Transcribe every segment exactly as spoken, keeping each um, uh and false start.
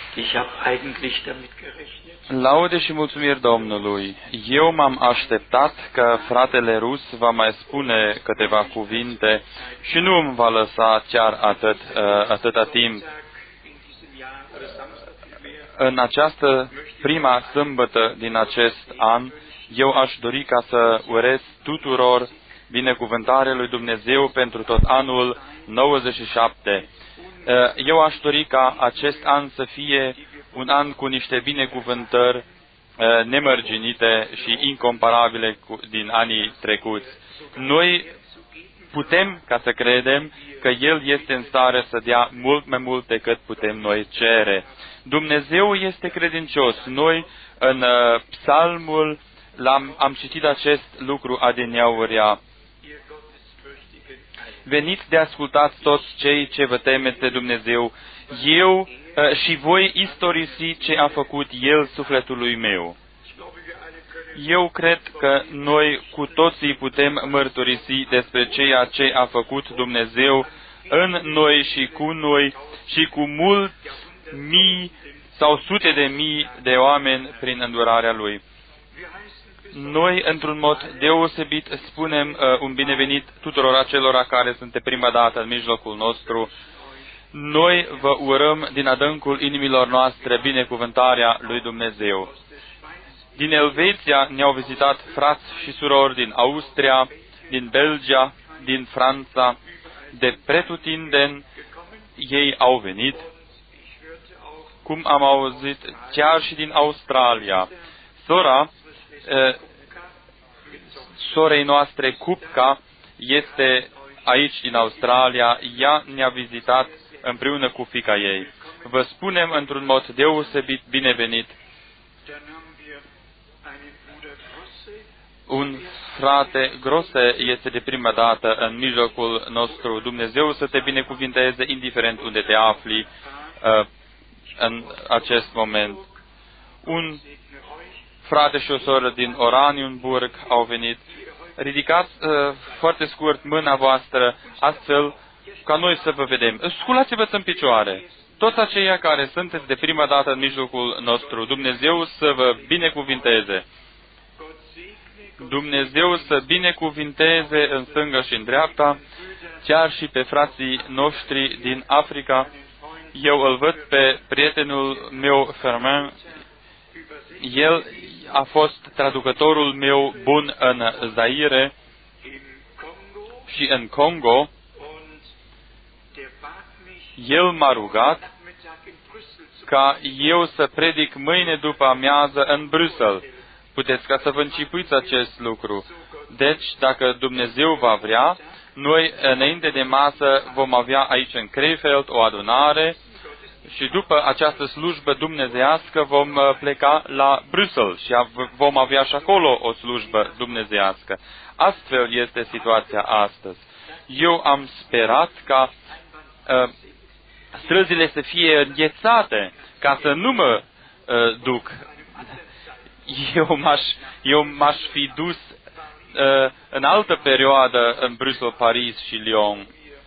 Ich habe eigentlich damit gerechnet. Laude și mulțumiri Domnului. Eu m-am așteptat că fratele Rus va mai spune câteva cuvinte și nu îmi va lăsa chiar atât, atâta timp. În această prima sâmbătă din acest an, eu aș dori ca să urez tuturor binecuvântarea lui Dumnezeu pentru tot anul nouăzeci și șapte. Eu aș dori ca acest an să fie un an cu niște binecuvântări nemărginite și incomparabile cu, din anii trecuți. Noi putem ca să credem că El este în stare să dea mult mai mult decât putem noi cere. Dumnezeu este credincios. Noi în uh, psalmul l-am, am citit acest lucru adineaurea. Veniți de ascultați toți cei ce vă temeți de Dumnezeu, eu uh, și voi istorisi ce a făcut El sufletului meu. Eu cred că noi cu toții putem mărturisi despre ceea ce a făcut Dumnezeu în noi și cu noi și cu mulți mii sau sute de mii de oameni prin îndurarea Lui. Noi, într-un mod deosebit, spunem uh, un binevenit tuturor acelora care sunt de prima dată în mijlocul nostru. Noi vă urăm din adâncul inimilor noastre binecuvântarea lui Dumnezeu. Din Elveția ne-au vizitat frați și surori din Austria, din Belgia, din Franța, de pretutindeni ei au venit, cum am auzit, chiar și din Australia. Sora, uh, sorei noastre Cupca este aici din Australia, ea ne-a vizitat împreună cu fiica ei. Vă spunem într-un mod deosebit binevenit. Un frate Grose este de prima dată în mijlocul nostru. Dumnezeu să te binecuvinteze indiferent unde te afli uh, în acest moment. Un frate și o soră din Oranienburg au venit. Ridicați uh, foarte scurt mâna voastră, astfel ca noi să vă vedem. Sculați-vă în picioare. Toți aceia care sunteți de prima dată în mijlocul nostru, Dumnezeu să vă binecuvinteze. Dumnezeu să binecuvinteze în stânga și în dreapta, chiar și pe frații noștri din Africa. Eu îl văd pe prietenul meu, Fermin. El a fost traducătorul meu bun în Zaire și în Congo. El m-a rugat ca eu să predic mâine după amiază în Bruxelles. Puteți ca să vă închipuiți acest lucru. Deci, dacă Dumnezeu va vrea, noi, înainte de masă, vom avea aici în Krefeld o adunare și după această slujbă dumnezeiască vom pleca la Bruxelles și vom avea și acolo o slujbă dumnezeiască. Astfel este situația astăzi. Eu am sperat ca uh, străzile să fie înghețate, ca să nu mă uh, duc. Eu m-aș, eu m-aș fi dus uh, în altă perioadă în Bruxelles, Paris și Lyon.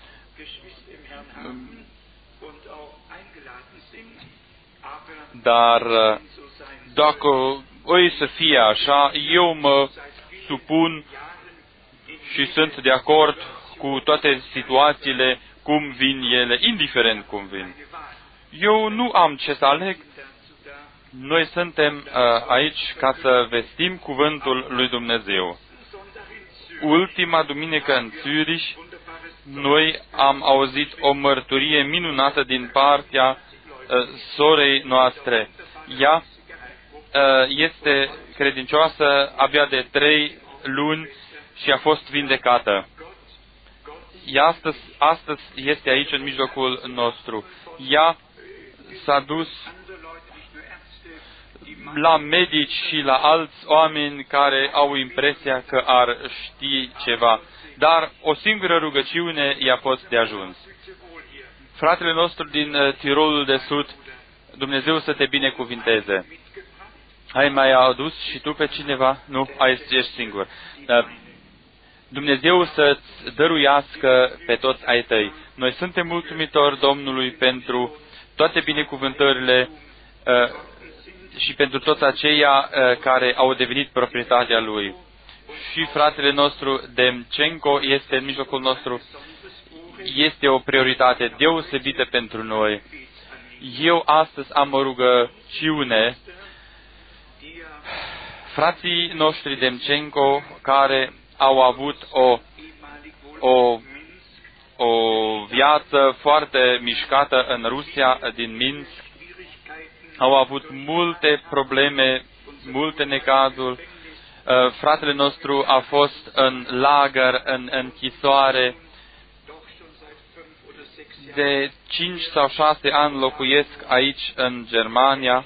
Dar uh, dacă o să fie așa, eu mă supun și sunt de acord cu toate situațiile cum vin ele, indiferent cum vin. Eu nu am ce să aleg. Noi suntem uh, aici ca să vestim cuvântul lui Dumnezeu. Ultima duminică în Zürich, noi am auzit o mărturie minunată din partea uh, sorei noastre. Ea uh, este credincioasă abia de trei luni și a fost vindecată. Ea astăzi, astăzi este aici în mijlocul nostru. Ea s-a dus la medici și la alți oameni care au impresia că ar ști ceva. Dar o singură rugăciune i-a fost de ajuns. Fratele nostru din uh, Tirolul de Sud, Dumnezeu să te binecuvinteze. Ai mai adus și tu pe cineva? Nu, ai, ești singur. Uh, Dumnezeu să-ți dăruiască pe toți ai tăi. Noi suntem mulțumitori Domnului pentru toate binecuvântările și pentru toți aceia care au devenit proprietatea lui. Și fratele nostru Demchenko este în mijlocul nostru, este o prioritate deosebită pentru noi. Eu astăzi am o rugăciune. Frații noștri Demchenko, care au avut o, o, o viață foarte mișcată în Rusia, din Minsk, au avut multe probleme, multe necazuri. Fratele nostru a fost în lagăr, în închisoare. De cinci sau șase ani locuiesc aici în Germania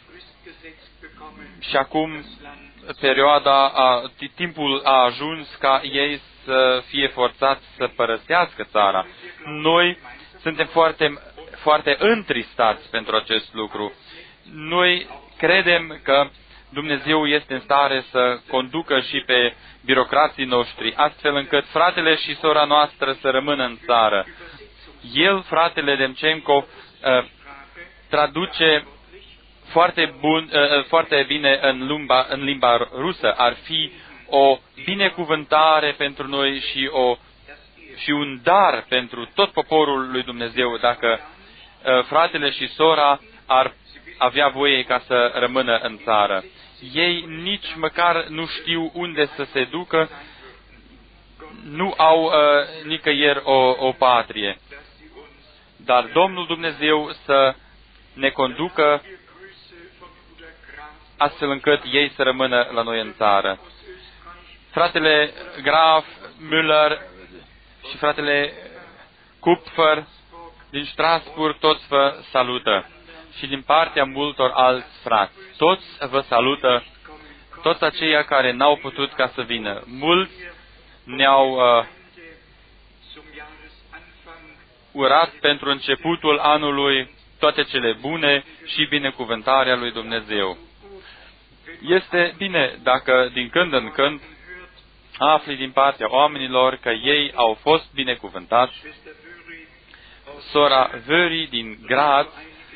și acum perioada, a, timpul a ajuns ca ei să fie forțați să părăsească țara. Noi suntem foarte, foarte întristați pentru acest lucru. Noi credem că Dumnezeu este în stare să conducă și pe birocrații noștri, astfel încât fratele și sora noastră să rămână în țară. El, fratele Demchenko, traduce foarte, bun, foarte bine în limba, în limba rusă. Ar fi o binecuvântare pentru noi și, o, și un dar pentru tot poporul lui Dumnezeu dacă fratele și sora ar avea voie ca să rămână în țară. Ei nici măcar nu știu unde să se ducă, nu au uh, nicăieri o, o patrie. Dar Domnul Dumnezeu să ne conducă astfel încât ei să rămână la noi în țară. Fratele Graf Müller și fratele Kupfer din Strasburg toți vă salută. Și din partea multor alți frați. Toți vă salută, toți aceia care n-au putut ca să vină. Mulți ne-au uh, urat pentru începutul anului toate cele bune și binecuvântarea lui Dumnezeu. Este bine dacă din când în când afli din partea oamenilor că ei au fost binecuvântați. Sora Vöri din Graz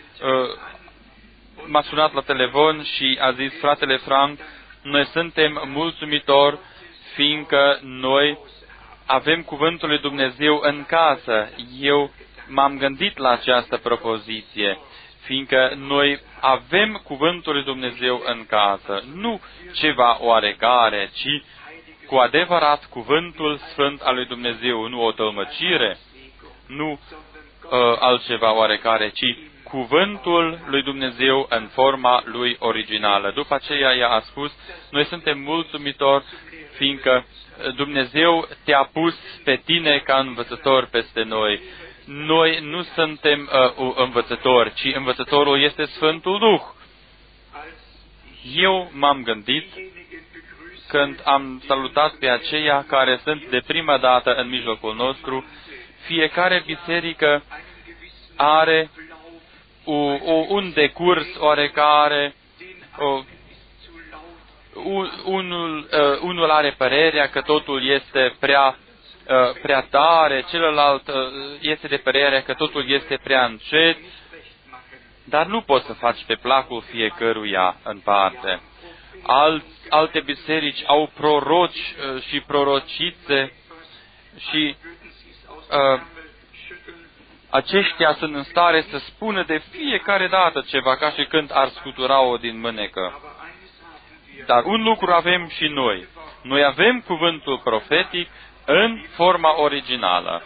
m-a sunat la telefon și a zis: fratele Frank, noi suntem mulțumitori fiindcă noi avem cuvântul lui Dumnezeu în casă. Eu m-am gândit la această propoziție, fiindcă noi avem cuvântul lui Dumnezeu în casă, nu ceva oarecare, ci cu adevărat cuvântul sfânt al lui Dumnezeu, nu o tălmăcire, nu uh, altceva oarecare, ci cuvântul lui Dumnezeu în forma lui originală. După aceea ea a spus: noi suntem mulțumitori fiindcă Dumnezeu te-a pus pe tine ca învățător peste noi. Noi nu suntem uh, învățători, ci învățătorul este Sfântul Duh. Eu m-am gândit când am salutat pe aceia care sunt de prima dată în mijlocul nostru. Fiecare biserică are o, o, un decurs oarecare, o, unul, uh, unul are părerea că totul este prea, uh, prea tare, celălalt uh, este de părerea că totul este prea încet, dar nu poți să faci pe placul fiecăruia în parte. Alt, alte biserici au proroci uh, și prorocițe și uh, aceștia sunt în stare să spună de fiecare dată ceva, ca și când ar scutura-o din mânecă. Dar un lucru avem și noi. Noi avem cuvântul profetic în forma originală.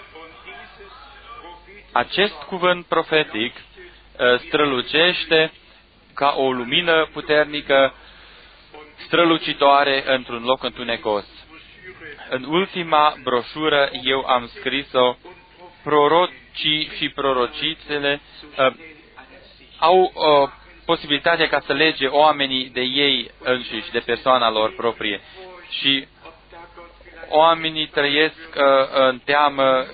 Acest cuvânt profetic strălucește ca o lumină puternică, strălucitoare într-un loc întunecos. În ultima broșură eu am scris-o: prorocii și prorocițele uh, au uh, posibilitatea ca să lege oamenii de ei înșiși, de persoana lor proprie. Și oamenii trăiesc uh, în teamă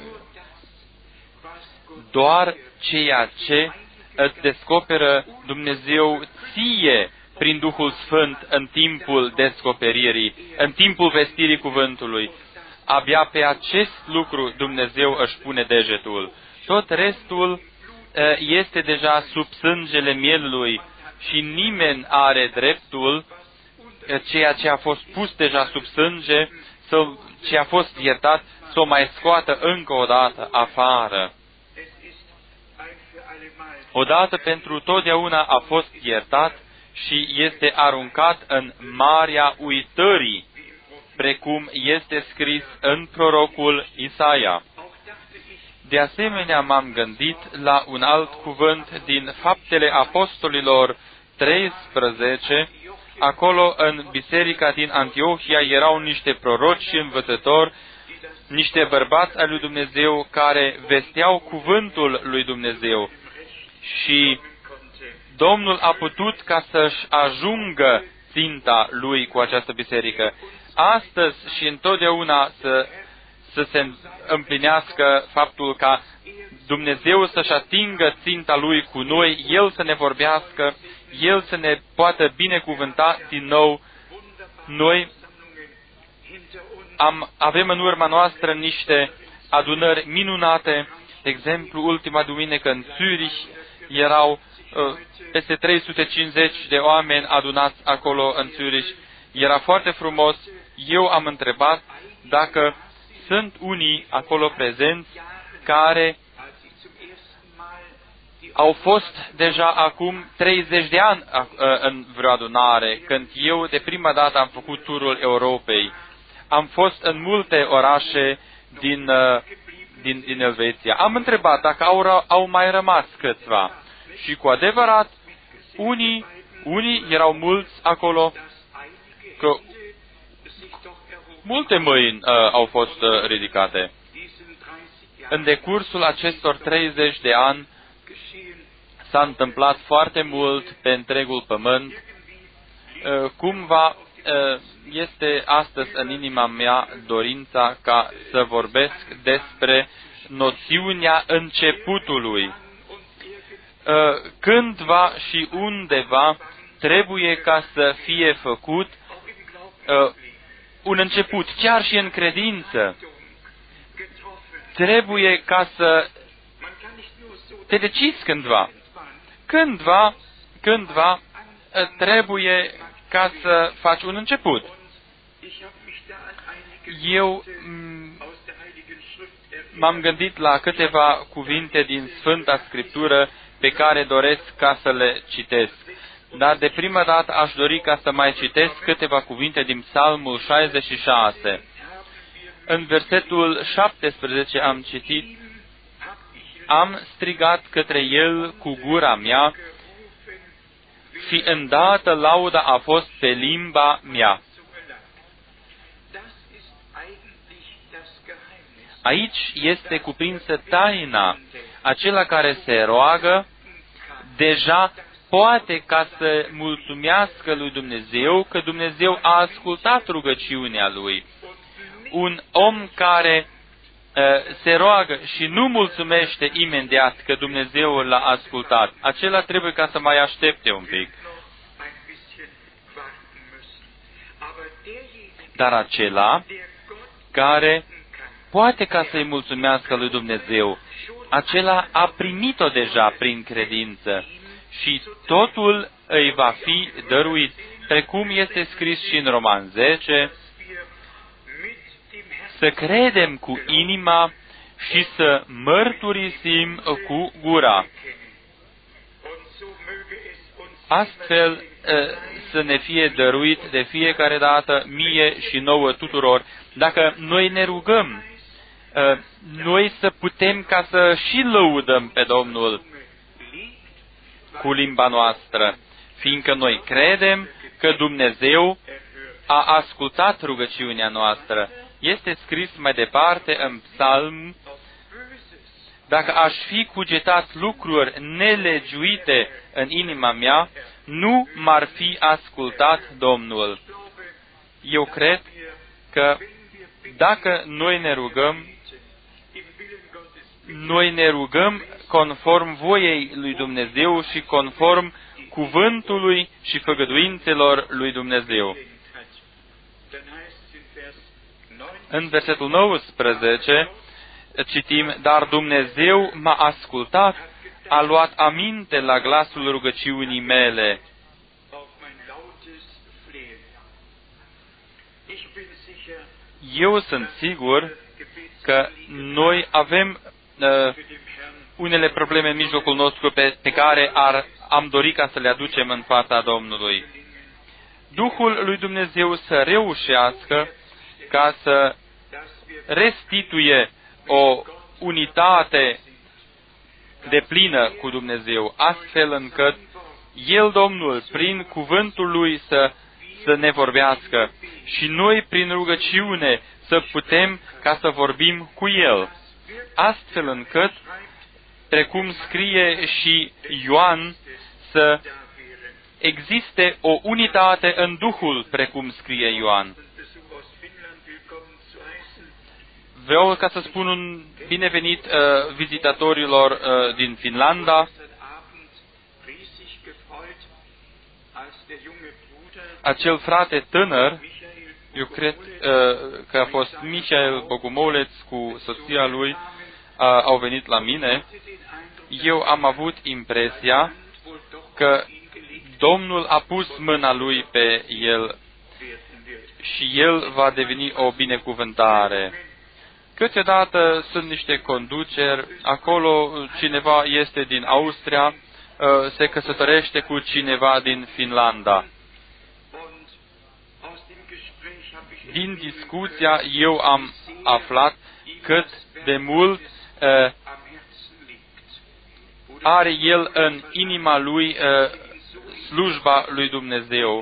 doar ceea ce îți descoperă Dumnezeu ție prin Duhul Sfânt în timpul descoperirii, în timpul vestirii cuvântului. Abia pe acest lucru Dumnezeu își pune degetul. Tot restul este deja sub sângele mielului și nimeni are dreptul ceea ce a fost pus deja sub sânge, să, ce a fost iertat, să o mai scoată încă o dată afară. Odată pentru totdeauna a fost iertat și este aruncat în marea uitării, precum este scris în prorocul Isaia. De asemenea, m-am gândit la un alt cuvânt din Faptele Apostolilor treisprezece. Acolo, în biserica din Antiohia, erau niște proroci și învățători, niște bărbați ai lui Dumnezeu care vesteau cuvântul lui Dumnezeu. Și Domnul a putut ca să-și ajungă ținta lui cu această biserică. Astăzi și întotdeauna să, să se împlinească faptul ca Dumnezeu să-și atingă ținta lui cu noi, El să ne vorbească, El să ne poată binecuvânta din nou. Noi am, avem în urma noastră niște adunări minunate. De exemplu, ultima duminică în Zürich erau uh, peste trei sute cincizeci de oameni adunați acolo în Zürich. Era foarte frumos. Eu am întrebat dacă sunt unii acolo prezenți care au fost deja acum treizeci de ani în vreo adunare, când eu de prima dată am făcut turul Europei. Am fost în multe orașe din, din, din Elveția. Am întrebat dacă au, au mai rămas câțiva. Și cu adevărat, unii, unii erau mulți acolo, că multe mâini uh, au fost uh, ridicate. În decursul acestor treizeci de ani s-a întâmplat foarte mult pe întregul pământ. Uh, cumva uh, este astăzi în inima mea dorința ca să vorbesc despre noțiunea începutului. Uh, cândva și undeva trebuie ca să fie făcut uh, un început, chiar și în credință. Trebuie ca să te decizi cândva. Cândva, cândva trebuie ca să faci un început. Eu m-am gândit la câteva cuvinte din Sfânta Scriptură pe care doresc ca să le citesc. Dar de prima dată aș dori ca să mai citesc câteva cuvinte din Psalmul șaizeci și șase. În versetul șaptesprezece am citit: am strigat către El cu gura mea și îndată lauda a fost pe limba mea. Aici este cuprinsă taina. Acela care se roagă deja poate ca să mulțumească lui Dumnezeu că Dumnezeu a ascultat rugăciunea lui. Un om care uh, se roagă și nu mulțumește imediat că Dumnezeu l-a ascultat, acela trebuie ca să mai aștepte un pic. Dar acela care poate ca să-i mulțumească lui Dumnezeu, acela a primit-o deja prin credință și totul îi va fi dăruit, precum este scris și în Roman zece, să credem cu inima și să mărturisim cu gura. Astfel să ne fie dăruit de fiecare dată, mie și nouă tuturor, dacă noi ne rugăm, noi să putem ca să și lăudăm pe Domnul cu limba noastră, fiindcă noi credem că Dumnezeu a ascultat rugăciunea noastră. Este scris mai departe în Psalm: dacă aș fi cugetat lucruri nelegiuite în inima mea, nu m-ar fi ascultat Domnul. Eu cred că dacă noi ne rugăm, noi ne rugăm conform voiei lui Dumnezeu și conform cuvântului și făgăduințelor lui Dumnezeu. În versetul nouăsprezece citim: dar Dumnezeu m-a ascultat a luat aminte la glasul rugăciunii mele. Eu sunt sigur că noi avem uh, unele probleme în mijlocul nostru pe, pe care ar, am dorit ca să le aducem în fața Domnului. Duhul lui Dumnezeu să reușească ca să restituie o unitate deplină cu Dumnezeu, astfel încât El, Domnul, prin cuvântul Lui să, să ne vorbească și noi, prin rugăciune, să putem ca să vorbim cu El, astfel încât, precum scrie și Ioan, să existe o unitate în Duhul, precum scrie Ioan. Vreau ca să spun un binevenit uh, vizitatorilor uh, din Finlanda. Acel frate tânăr, eu cred uh, că a fost Michael Bogumoleț cu soția lui, uh, au venit la mine. Eu am avut impresia că Domnul a pus mâna lui pe el și el va deveni o binecuvântare. Câteodată sunt niște conduceri, acolo cineva este din Austria, se căsătorește cu cineva din Finlanda. Din discuția eu am aflat cât de mult uh, are el în inima lui uh, slujba lui Dumnezeu.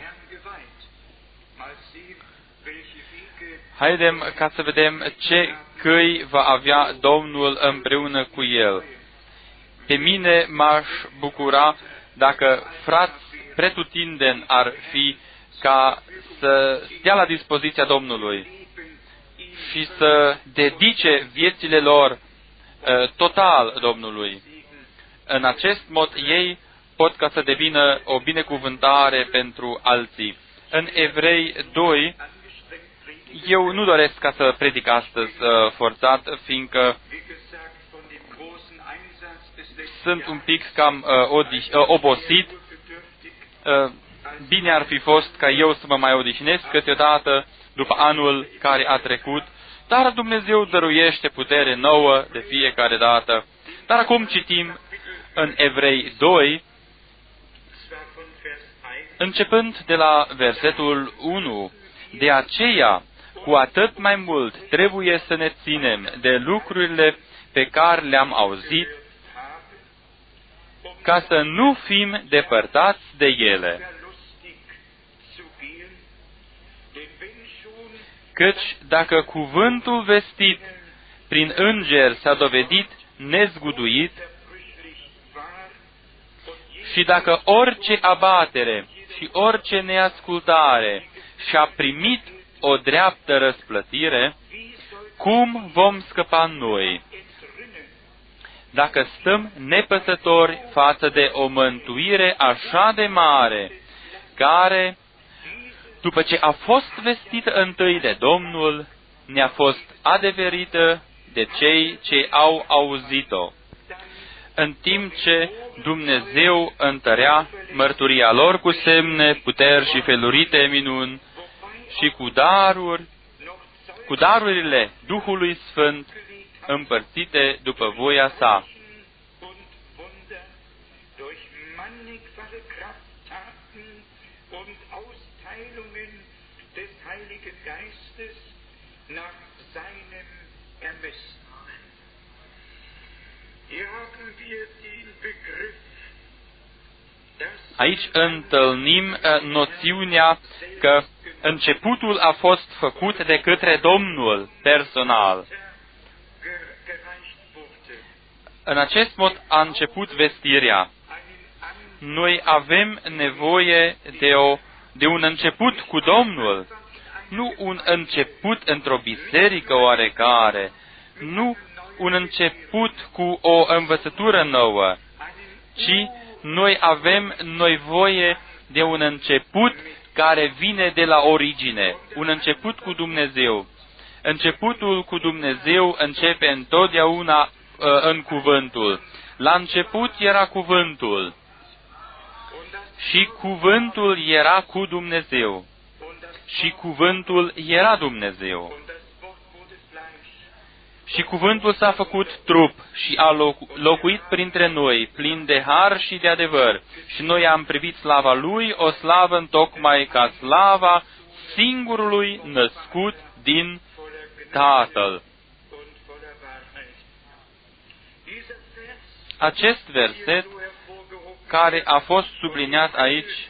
Haidem ca să vedem ce căi va avea Domnul împreună cu el. Pe mine m-aș bucura dacă frați pretutindeni ar fi ca să stea la dispoziția Domnului și să dedice viețile lor uh, total Domnului. În acest mod ei pot ca să devină o binecuvântare pentru alții. În Evrei doi, eu nu doresc ca să predic astăzi uh, forțat, fiindcă sunt un pic cam uh, odih- uh, obosit. Uh, bine ar fi fost ca eu să mă mai odihnesc câteodată după anul care a trecut, dar Dumnezeu dăruiește putere nouă de fiecare dată. Dar acum citim în Evrei doi, începând de la versetul unu. De aceea, cu atât mai mult trebuie să ne ținem de lucrurile pe care le-am auzit, ca să nu fim depărtați de ele. Căci dacă cuvântul vestit prin îngeri s-a dovedit nezguduit, și dacă orice abatere și orice neascultare și-a primit o dreaptă răsplătire, cum vom scăpa noi, dacă stăm nepăsători față de o mântuire așa de mare, care, după ce a fost vestită întâi de Domnul, ne-a fost adeverită de cei ce au auzit-o, în timp ce Dumnezeu întărea mărturia lor cu semne, puteri și felurite minuni și cu daruri, cu darurile Duhului Sfânt împărțite după voia sa. Aici întâlnim noțiunea că începutul a fost făcut de către Domnul personal. În acest mod a început vestirea. Noi avem nevoie de, o, de un început cu Domnul, nu un început într-o biserică oarecare, nu un început cu o învățătură nouă, ci noi avem nevoie de un început care vine de la origine, un început cu Dumnezeu. Începutul cu Dumnezeu începe întotdeauna uh, în cuvântul. La început era cuvântul și cuvântul era cu Dumnezeu și cuvântul era Dumnezeu. Și cuvântul s-a făcut trup și a locuit printre noi, plin de har și de adevăr. Și noi am privit slava Lui, o slavă întocmai ca slava singurului născut din Tatăl. Acest verset, care a fost subliniat aici,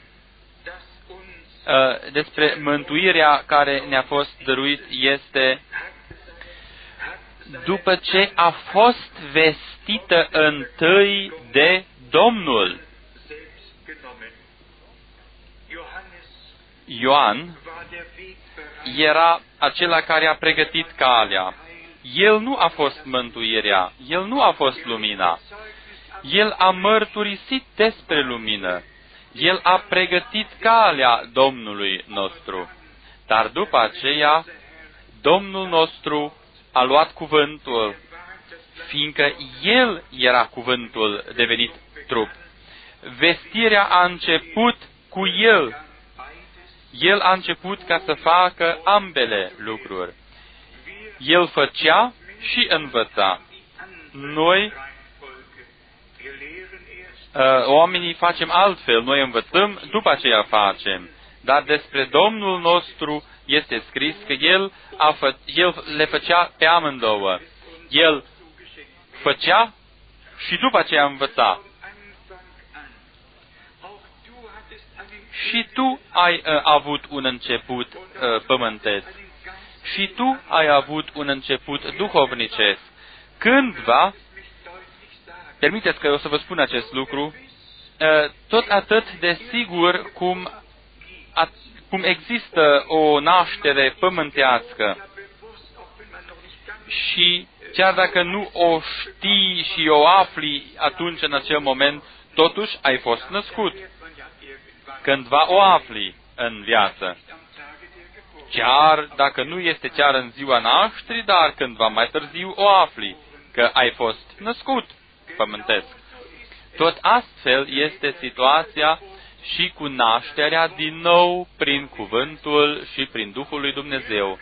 despre mântuirea care ne-a fost dăruit, este: după ce a fost vestită întâi de Domnul. Ioan era acela care a pregătit calea. El nu a fost mântuirea, el nu a fost lumina. El a mărturisit despre lumină. El a pregătit calea Domnului nostru. Dar după aceea, Domnul nostru a luat cuvântul, fiindcă El era cuvântul devenit trup. Vestirea a început cu El. El a început ca să facă ambele lucruri. El făcea și învăța. Noi, oamenii, facem altfel. Noi învățăm, după aceea facem. Dar despre Domnul nostru este scris că El, a fă, El le făcea pe amândouă. El făcea și după aceea învăța. Și tu ai uh, avut un început uh, pământesc. Și tu ai avut un început duhovnicesc. Cândva, permiteți că eu să vă spun acest lucru, uh, tot atât de sigur cum, at, cum există o naștere pământească și chiar dacă nu o știi și o afli atunci în acel moment, totuși ai fost născut. Cândva o afli în viață. Chiar dacă nu este chiar în ziua nașterii, dar cândva mai târziu o afli că ai fost născut pământesc. Tot astfel este situația și cu nașterea din nou prin cuvântul și prin Duhul lui Dumnezeu.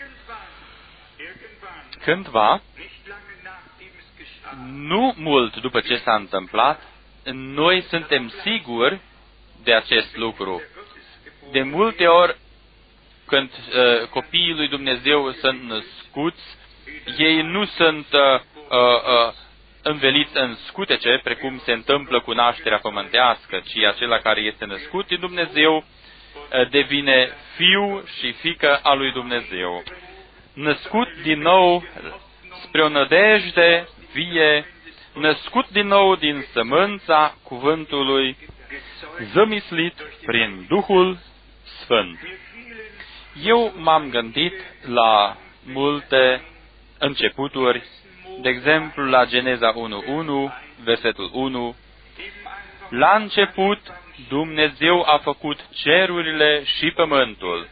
Cândva, nu mult după ce s-a întâmplat, noi suntem siguri de acest lucru. De multe ori, când uh, copiii lui Dumnezeu sunt născuți, ei nu sunt uh, uh, înveliți în scutece, precum se întâmplă cu nașterea pământească, ci acela care este născut din Dumnezeu uh, devine fiu și fiică a lui Dumnezeu. Născut din nou spre o nădejde vie, născut din nou din sămânța cuvântului, zămislit prin Duhul Sfânt. Eu m-am gândit la multe începuturi, de exemplu la Geneza unu unu, versetul unu. La început Dumnezeu a făcut cerurile și pământul.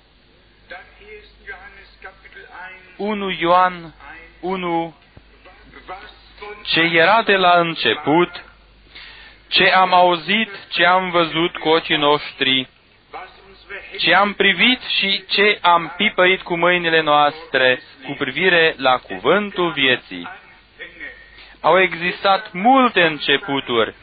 unu Ioan unu. Ce era de la început, ce am auzit, ce am văzut cu ochii noștri, ce am privit și ce am pipăit cu mâinile noastre cu privire la cuvântul vieții. Au existat multe începuturi.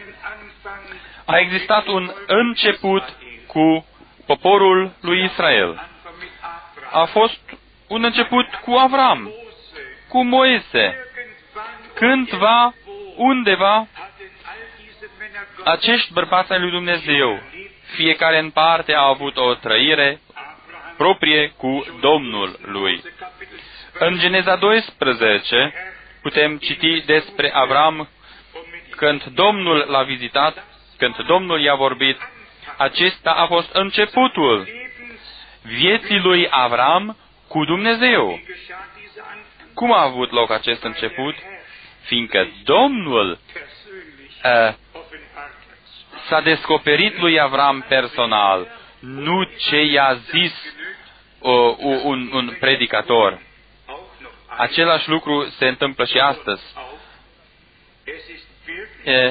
A existat un început cu poporul lui Israel. A fost un început cu Avram, cu Moise. Cândva, undeva, acești bărbați ai lui Dumnezeu, fiecare în parte a avut o trăire proprie cu Domnul lui. În Geneza doisprezece putem citi despre Avram când Domnul l-a vizitat, când Domnul i-a vorbit. Acesta a fost începutul vieții lui Avram cu Dumnezeu. Cum a avut loc acest început? Fiindcă Domnul uh, s-a descoperit lui Avram personal, nu ce i-a zis uh, un, un predicator. Același lucru se întâmplă și astăzi. E,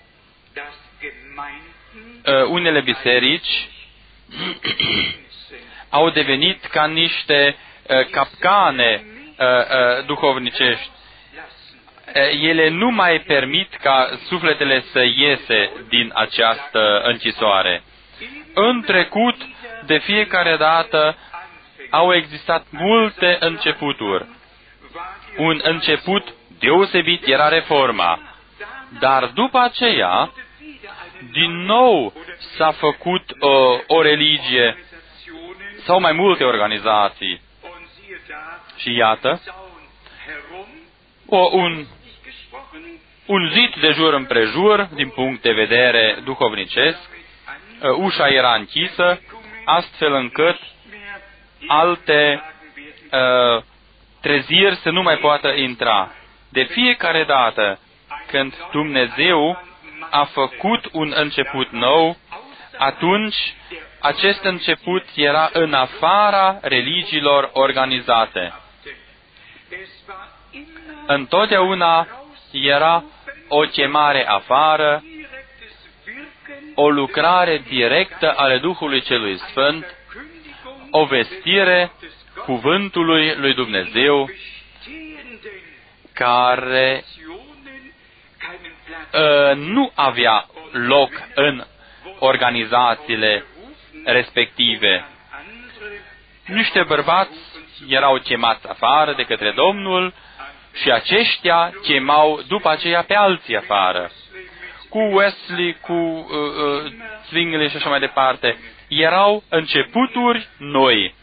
unele biserici au devenit ca niște uh, capcane uh, uh, duhovnicești. Uh, ele nu mai permit ca sufletele să iese din această închisoare. În trecut, de fiecare dată, au existat multe începuturi. Un început deosebit era reforma. Dar după aceea, din nou s-a făcut uh, o religie sau mai multe organizații. Și iată, o, un, un zid de jur împrejur, din punct de vedere duhovnicesc, uh, ușa era închisă, astfel încât alte uh, treziri să nu mai poată intra. De fiecare dată când Dumnezeu a făcut un început nou, atunci acest început era în afara religiilor organizate. Întotdeauna era o chemare afară, o lucrare directă ale Duhului Celui Sfânt, o vestire cuvântului lui Dumnezeu, care uh, nu avea loc în organizațiile respective. Niște bărbați erau chemați afară de către Domnul și aceștia chemau după aceea pe alții afară. Cu Wesley, cu uh, uh, Zwingli și așa mai departe. Erau începuturi noi.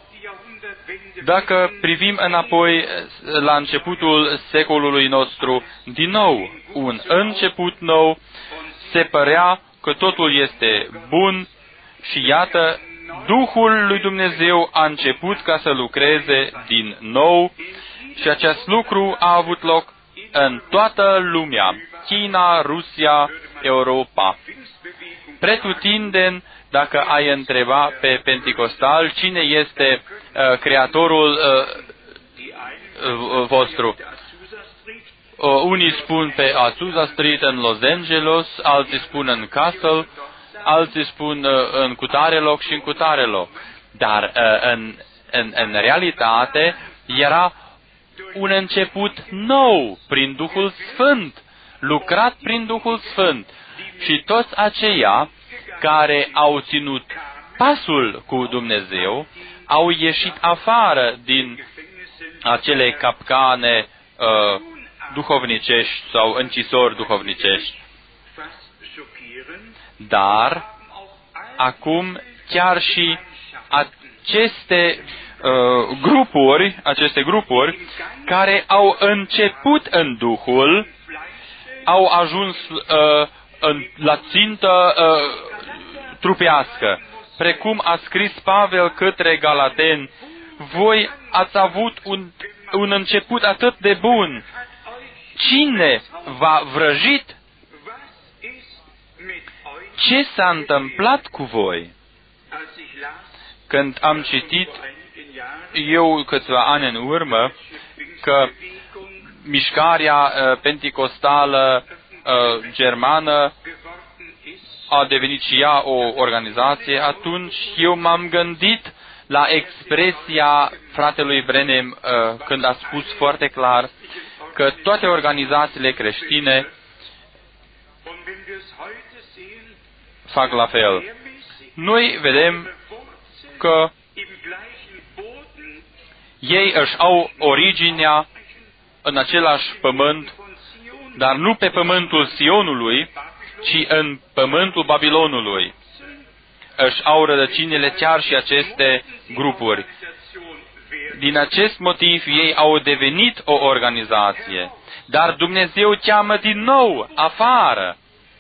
Dacă privim înapoi la începutul secolului nostru, din nou, un început nou, se părea că totul este bun și iată, Duhul lui Dumnezeu a început ca să lucreze din nou și acest lucru a avut loc în toată lumea, China, Rusia, Europa. Pretutindeni, dacă ai întreba pe Pentecostal cine este uh, creatorul uh, uh, vostru. Uh, unii spun pe Azusa Street în Los Angeles, alții spun în Castle, alții spun uh, în cutare loc și în cutare loc. Dar uh, în, în, în realitate era un început nou prin Duhul Sfânt, lucrat prin Duhul Sfânt. Și toți aceia care au ținut pasul cu Dumnezeu au ieșit afară din acele capcane uh, duhovnicești sau închisori duhovnicești. Dar acum chiar și aceste uh, grupuri, aceste grupuri care au început în Duhul, au ajuns uh, în, la țintă uh, trupească. Precum a scris Pavel către Galateni, voi ați avut un, un început atât de bun. Cine v-a vrăjit? Ce s-a întâmplat cu voi? Când am citit eu câțiva ani în urmă că mișcarea uh, penticostală uh, germană a devenit și ea o organizație, atunci eu m-am gândit la expresia fratelui Branham uh, când a spus foarte clar că toate organizațiile creștine fac la fel. Noi vedem că ei își au originea în același pământ, dar nu pe pământul Sionului, ci în pământul Babilonului. Își au rădăcinile chiar și aceste grupuri. Din acest motiv ei au devenit o organizație. Dar Dumnezeu cheamă din nou afară.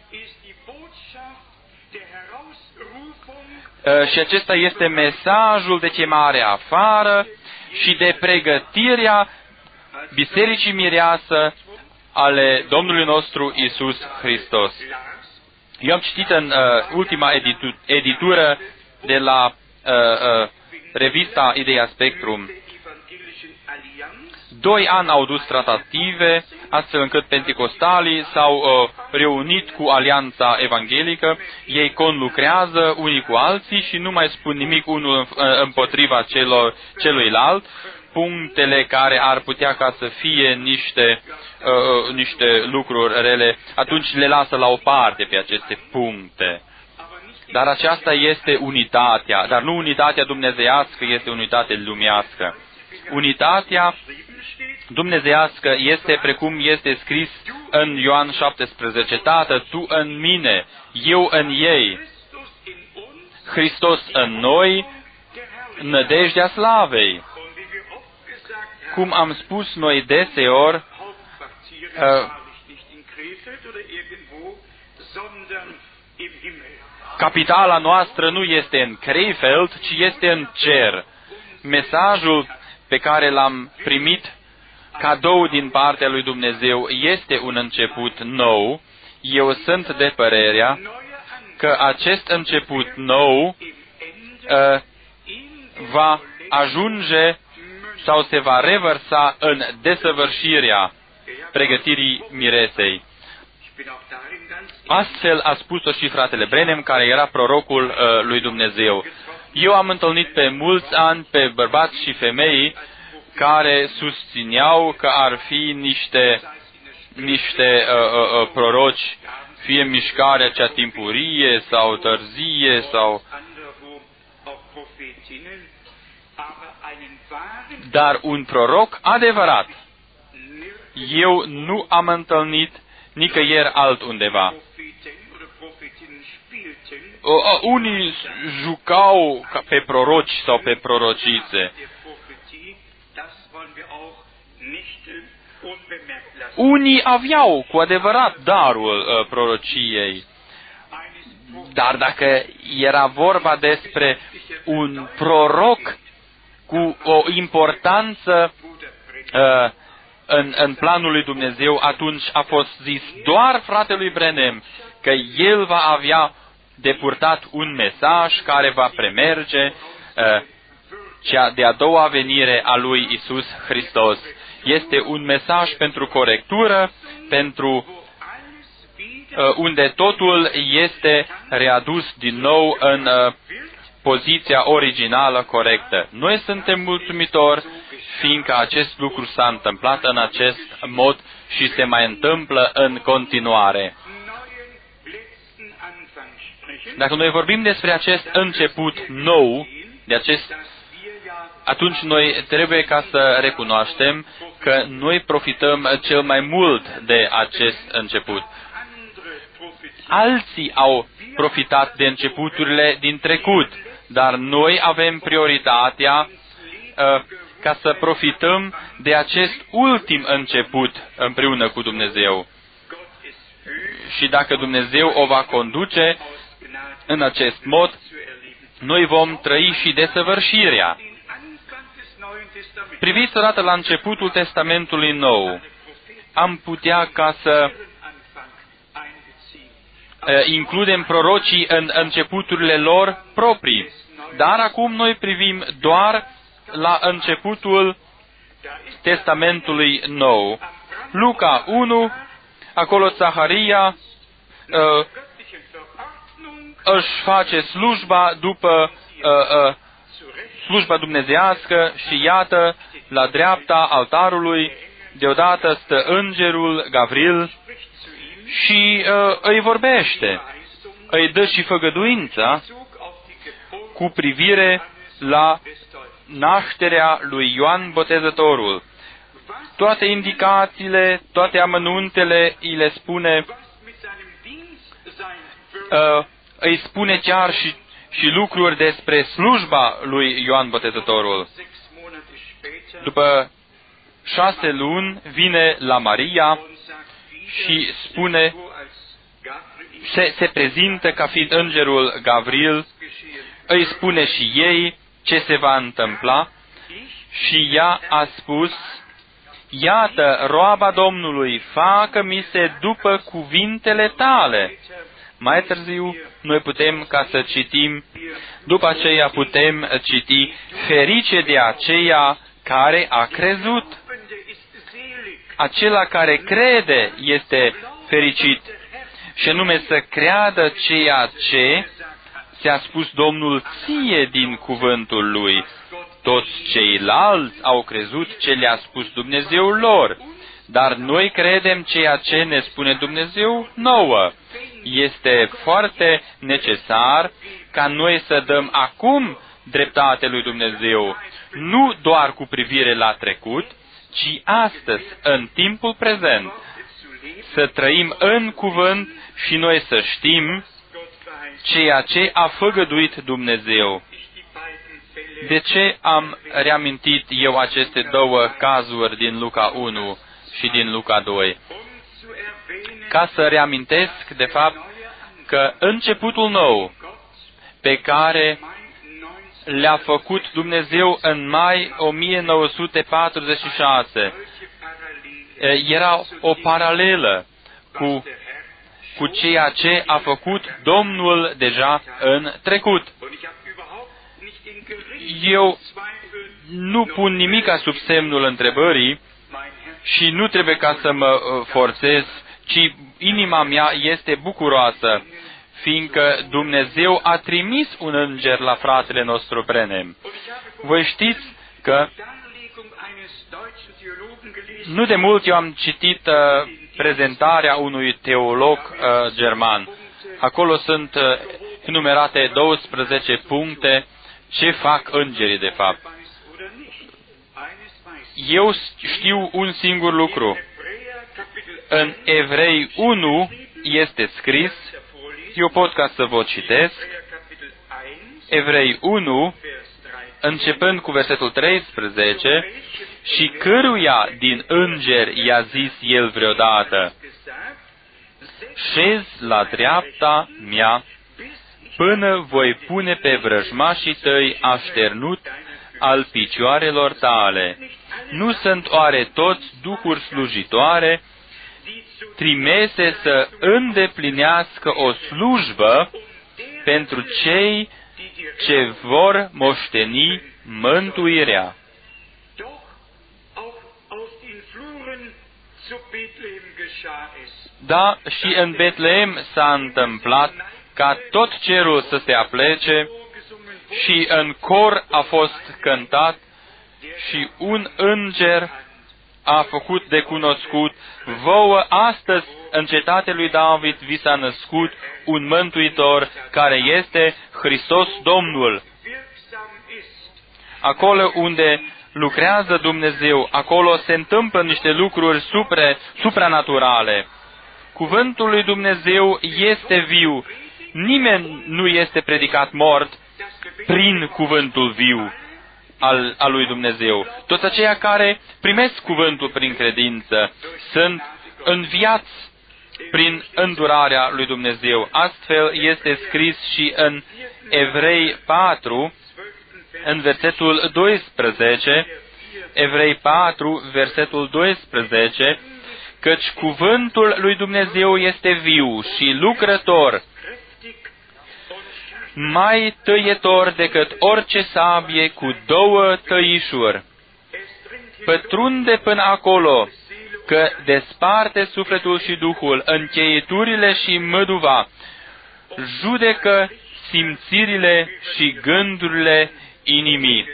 Și acesta este mesajul de chemare afară și de pregătirea Bisericii Mireasă ale Domnului nostru Iisus Hristos. Eu am citit în uh, ultima editu- editură de la uh, uh, revista Ideea Spectrum doi ani au dus tratative, astfel încât penticostalii s-au uh, reunit cu Alianța Evanghelică, ei conlucrează unii cu alții și nu mai spun nimic unul împotriva celor, celuilalt, punctele care ar putea ca să fie niște, uh, niște lucruri rele, atunci le lasă la o parte pe aceste puncte. Dar aceasta este unitatea, dar nu unitatea dumnezeiască, este unitate lumească. Unitatea dumnezeiască este precum este scris în Ioan șaptesprezece, Tată, Tu în mine, eu în ei, Hristos în noi, nădejdea slavei. Cum am spus noi deseori, uh, capitala noastră nu este în Krefeld, ci este în cer. Mesajul pe care l-am primit cadou din partea lui Dumnezeu este un început nou. Eu sunt de părerea că acest început nou uh, va ajunge sau se va revărsa în desăvârșirea pregătirii miresei. Astfel a spus-o și fratele Branham, care era prorocul uh, lui Dumnezeu. Eu am întâlnit pe mulți ani pe bărbați și femei care susțineau că ar fi niște, niște uh, uh, uh, proroci, fie mișcarea cea timpurie sau târzie sau... Dar un proroc adevărat, eu nu am întâlnit nicăieri altundeva. Uh, unii jucau pe proroci sau pe prorocițe. Unii aveau cu adevărat darul uh, prorociei. Dar dacă era vorba despre un proroc cu o importanță uh, în, în planul lui Dumnezeu, atunci a fost zis doar fratelui Branham că el va avea de purtat un mesaj care va premerge uh, cea de-a doua venire a lui Isus Hristos. Este un mesaj pentru corectură, pentru uh, unde totul este readus din nou în uh, poziția originală corectă. Noi suntem mulțumitori, fiindcă acest lucru s-a întâmplat în acest mod și se mai întâmplă în continuare. Dacă noi vorbim despre acest început nou, de acest, atunci noi trebuie ca să recunoaștem că noi profităm cel mai mult de acest început. Alții au profitat de începuturile din trecut, dar noi avem prioritatea uh, ca să profităm de acest ultim început împreună cu Dumnezeu. Și dacă Dumnezeu o va conduce în acest mod, noi vom trăi și desăvârșirea. Priviți odată la începutul Testamentului Nou. Am putea ca să includem prorocii în începuturile lor proprii. Dar acum noi privim doar la începutul Testamentului Nou. Luca unu, acolo Zaharia uh, își face slujba după uh, uh, slujba dumnezeiască și iată, la dreapta altarului, deodată stă îngerul Gavril și uh, îi vorbește, îi dă și făgăduința cu privire la nașterea lui Ioan Botezătorul. Toate indicațiile, toate amănuntele îi le spune, uh, îi spune chiar și, și lucruri despre slujba lui Ioan Botezătorul. După șase luni vine la Maria și spune, se, se prezintă ca fiind îngerul Gavril, îi spune și ei ce se va întâmpla și ea a spus, iată, roaba Domnului, facă-mi se după cuvintele tale. Mai târziu, noi putem ca să citim, după aceea putem citi, ferice de aceea care a crezut. acela care crede este fericit, și anume să creadă ceea ce ți-a spus Domnul ție din cuvântul Lui. Toți ceilalți au crezut ce le-a spus Dumnezeul lor, dar noi credem ceea ce ne spune Dumnezeu nouă. Este foarte necesar ca noi să dăm acum dreptate lui Dumnezeu, nu doar cu privire la trecut, ci astăzi, în timpul prezent, să trăim în cuvânt și noi să știm ceea ce a făgăduit Dumnezeu. De ce am reamintit eu aceste două cazuri din Luca unu și din Luca doi? Ca să reamintesc, de fapt, că începutul nou pe care le-a făcut Dumnezeu în mai o mie nouă sute patruzeci și șase era o paralelă cu, cu ceea ce a făcut Domnul deja în trecut. Eu nu pun nimic sub semnul întrebării și nu trebuie ca să mă forțez, ci inima mea este bucuroasă, fiindcă Dumnezeu a trimis un înger la fratele nostru Brenem. Voi știți că nu de mult eu am citit uh, prezentarea unui teolog uh, german. Acolo sunt uh, enumerate douăsprezece puncte ce fac îngerii de fapt. Eu știu un singur lucru. În Evrei unu este scris, eu pot ca să vă citesc, Evrei unu, începând cu versetul treisprezece, și căruia din îngeri i-a zis el vreodată, șez la dreapta mea, până voi pune pe vrăjmașii tăi așternut al picioarelor tale. Nu sunt oare toți duhuri slujitoare, trimise să îndeplinească o slujbă pentru cei ce vor moșteni mântuirea? Da, și în Betleem s-a întâmplat ca tot cerul să se aplece și în cor a fost cântat și un înger a făcut de cunoscut, vouă astăzi în cetatea lui David vi s-a născut un mântuitor care este Hristos Domnul. Acolo unde lucrează Dumnezeu, acolo se întâmplă niște lucruri supra, supranaturale. Cuvântul lui Dumnezeu este viu. Nimeni nu este predicat mort prin cuvântul viu al, al lui Dumnezeu. Toți aceia care primesc cuvântul prin credință sunt înviați prin îndurarea lui Dumnezeu. Astfel este scris și în Evrei patru, în versetul doisprezece, Evrei patru, versetul doisprezece, căci cuvântul lui Dumnezeu este viu și lucrător, mai tăietor decât orice sabie cu două tăișuri. Pătrunde până acolo, că desparte sufletul și duhul, încheieturile și măduva, judecă simțirile și gândurile inimii.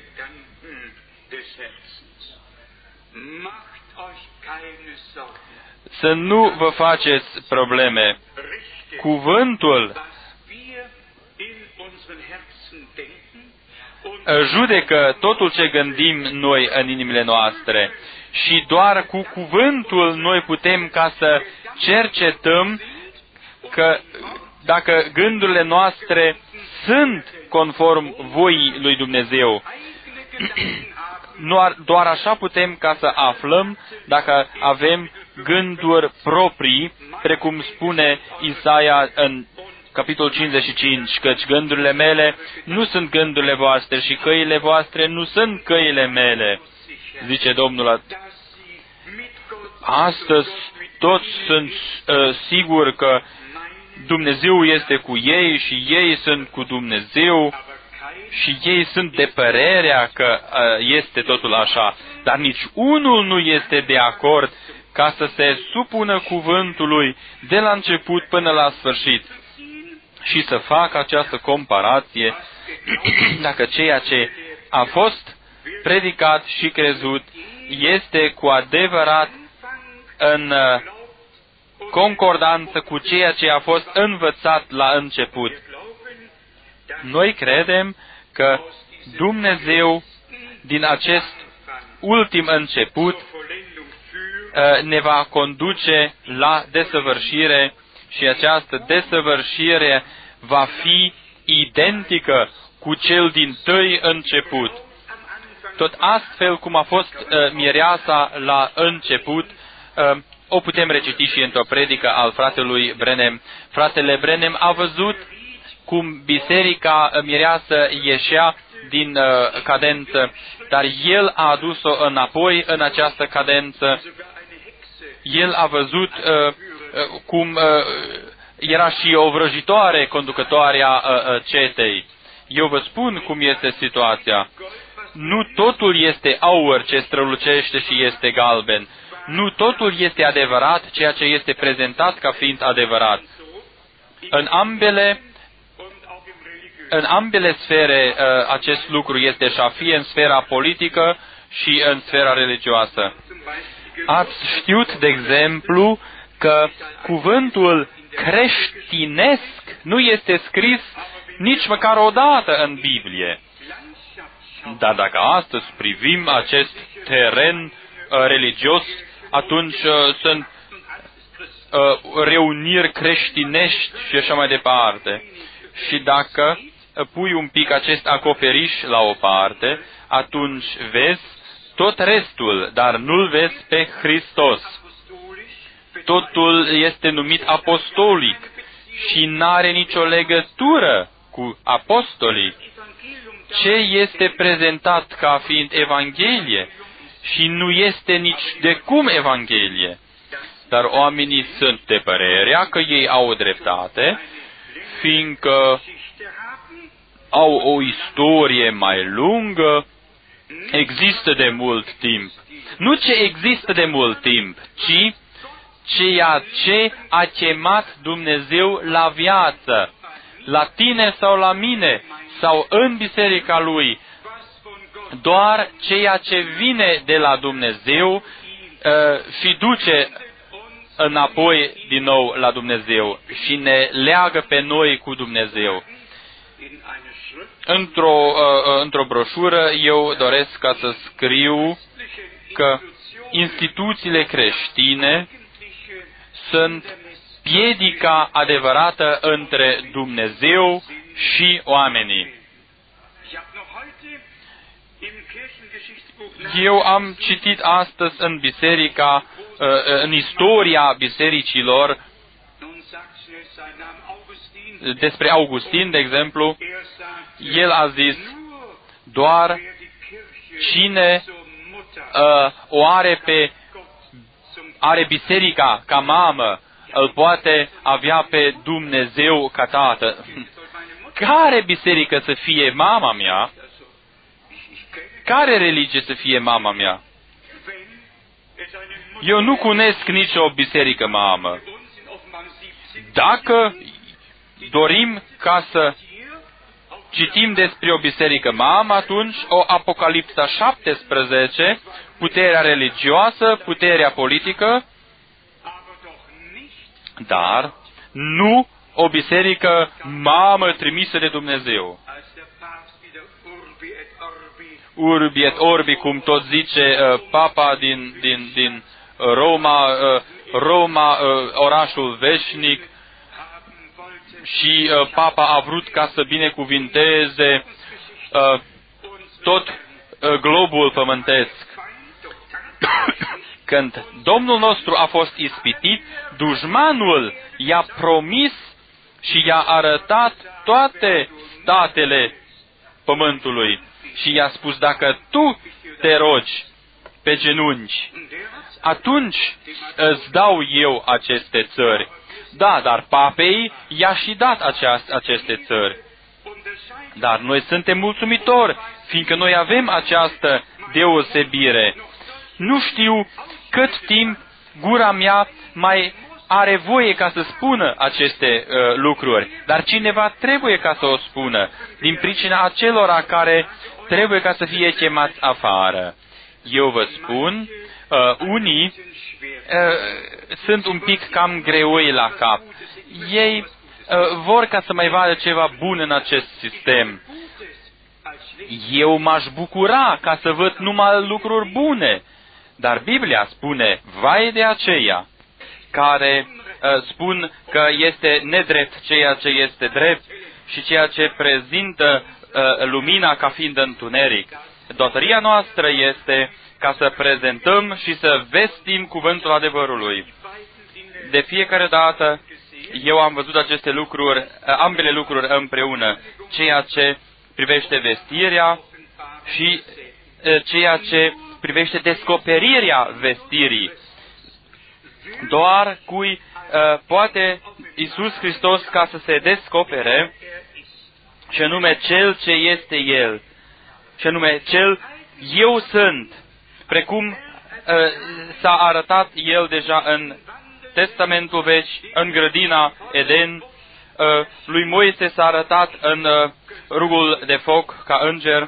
Să nu vă faceți probleme. Cuvântul judecă totul ce gândim noi în inimile noastre și doar cu cuvântul noi putem ca să cercetăm că dacă gândurile noastre sunt conform voii lui Dumnezeu. Doar așa putem ca să aflăm dacă avem gânduri proprii, precum spune Isaia în capitolul cincizeci și cinci, căci gândurile mele nu sunt gândurile voastre și căile voastre nu sunt căile mele, zice Domnul. Astăzi toți sunt uh, siguri că Dumnezeu este cu ei și ei sunt cu Dumnezeu și ei sunt de părerea că uh, este totul așa, dar nici unul nu este de acord ca să se supună cuvântului de la început până la sfârșit și să facă această comparație dacă ceea ce a fost predicat și crezut este cu adevărat în concordanță cu ceea ce a fost învățat la început. Noi credem că Dumnezeu, din acest ultim început, ne va conduce la desăvârșire și această desăvârșire va fi identică cu cel din tâi început. Tot astfel cum a fost uh, mireasa la început, uh, o putem reciti și într-o predică al fratelui Brenem. Fratele Brenem a văzut cum biserica mireasă ieșea din uh, cadență, dar el a adus-o înapoi în această cadență. El a văzut uh, uh, cum uh, era și o vrăjitoare conducătoarea uh, uh, cetei. Eu vă spun cum este situația. Nu totul este aur ce strălucește și este galben. Nu totul este adevărat ceea ce este prezentat ca fiind adevărat. În ambele, în ambele sfere acest lucru este așa, fie în sfera politică și în sfera religioasă. Ați știut, de exemplu, că cuvântul creștinesc nu este scris nici măcar o dată în Biblie. Dar dacă astăzi privim acest teren uh, religios, atunci uh, sunt uh, reuniri creștinești și așa mai departe. Și dacă uh, pui un pic acest acoperiș la o parte, atunci vezi tot restul, dar nu-L vezi pe Hristos. Totul este numit apostolic și n-are nicio legătură cu apostolii. Ce este prezentat ca fiind Evanghelie și nu este nici de cum Evanghelie. Dar oamenii sunt de părerea că ei au dreptate, fiindcă au o istorie mai lungă, există de mult timp. Nu ce există de mult timp, ci ceea ce a chemat Dumnezeu la viață, la tine sau la mine, sau în biserica Lui, doar ceea ce vine de la Dumnezeu uh, și duce înapoi din nou la Dumnezeu și ne leagă pe noi cu Dumnezeu. Într-o, uh, într-o broșură eu doresc ca să scriu că instituțiile creștine sunt piedica adevărată între Dumnezeu și oamenii. Eu am citit astăzi în biserica, în istoria bisericilor, despre Augustin, de exemplu, el a zis, doar cine uh, o are pe are biserica ca mamă, îl poate avea pe Dumnezeu ca tată. Care biserică să fie mama mea? Care religie să fie mama mea? Eu nu cunosc nicio biserică mamă. Dacă dorim ca să citim despre o biserică mamă, atunci o Apocalipsa șaptesprezece, puterea religioasă, puterea politică, dar nu o biserică mamă trimisă de Dumnezeu. Urbi et orbi, cum tot zice uh, papa din, din, din Roma, uh, Roma, uh, orașul veșnic, și uh, papa a vrut ca să binecuvinteze uh, tot uh, globul pământesc. Când Domnul nostru a fost ispitit, dușmanul i-a promis și i-a arătat toate statele pământului și i-a spus, dacă tu te rogi pe genunchi, atunci îți dau eu aceste țări. Da, dar papei i-a și dat aceast, aceste țări. Dar noi suntem mulțumitori, fiindcă noi avem această deosebire. Nu știu cât timp gura mea mai are voie ca să spună aceste uh, lucruri, dar cineva trebuie ca să o spună, din pricina acelora care trebuie ca să fie chemați afară. Eu vă spun, uh, unii uh, sunt un pic cam greoi la cap. Ei uh, vor ca să mai vadă ceva bun în acest sistem. Eu m-aș bucura ca să văd numai lucruri bune, dar Biblia spune, vai de aceia care uh, spun că este nedrept ceea ce este drept și ceea ce prezintă uh, lumina ca fiind întuneric. Datoria noastră este ca să prezentăm și să vestim cuvântul adevărului. De fiecare dată eu am văzut aceste lucruri, uh, ambele lucruri împreună, ceea ce privește vestirea și uh, ceea ce privește descoperirea vestirii. Doar cui uh, poate Iisus Hristos ca să se descopere, și anume Cel ce este El, și anume Cel eu sunt, precum uh, s-a arătat El deja în Testamentul Vechi, în grădina Eden, uh, lui Moise s-a arătat în uh, rugul de foc ca înger.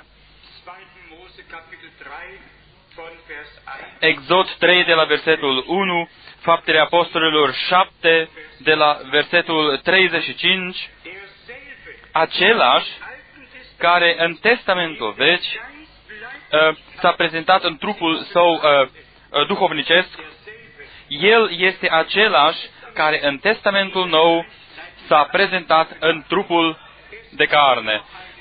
Exod trei de la versetul unu, Faptele Apostolilor șapte de la versetul treizeci și cinci, același care în Testamentul Vechi uh, s-a prezentat în trupul său uh, uh, duhovnicesc, El este același care în Testamentul Nou s-a prezentat în trupul de carne.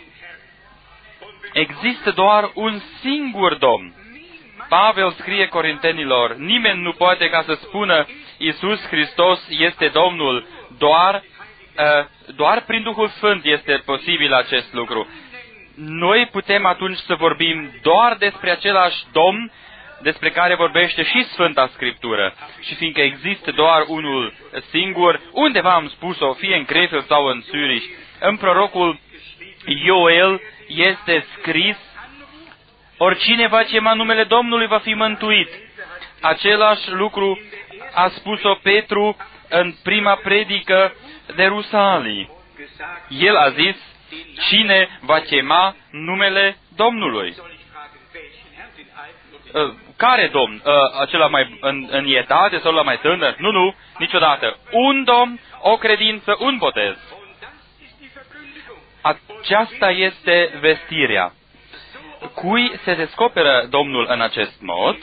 Există doar un singur Domn. Pavel scrie Corintenilor, nimeni nu poate ca să spună Iisus Hristos este Domnul, doar, uh, doar prin Duhul Sfânt este posibil acest lucru. Noi putem atunci să vorbim doar despre același Domn despre care vorbește și Sfânta Scriptură. Și fiindcă există doar unul singur, undeva am spus-o, fie în Krefeld sau în Zürich, în prorocul Ioel este scris, oricine va chema numele Domnului va fi mântuit. Același lucru a spus-o Petru în prima predică de Rusalii. El a zis, cine va chema numele Domnului? Care Domn? Acela mai în, în etate sau la mai tânăr? Nu, nu, niciodată. Un Domn, o credință, un botez. Aceasta este vestirea. Cui se descoperă Domnul în acest mod,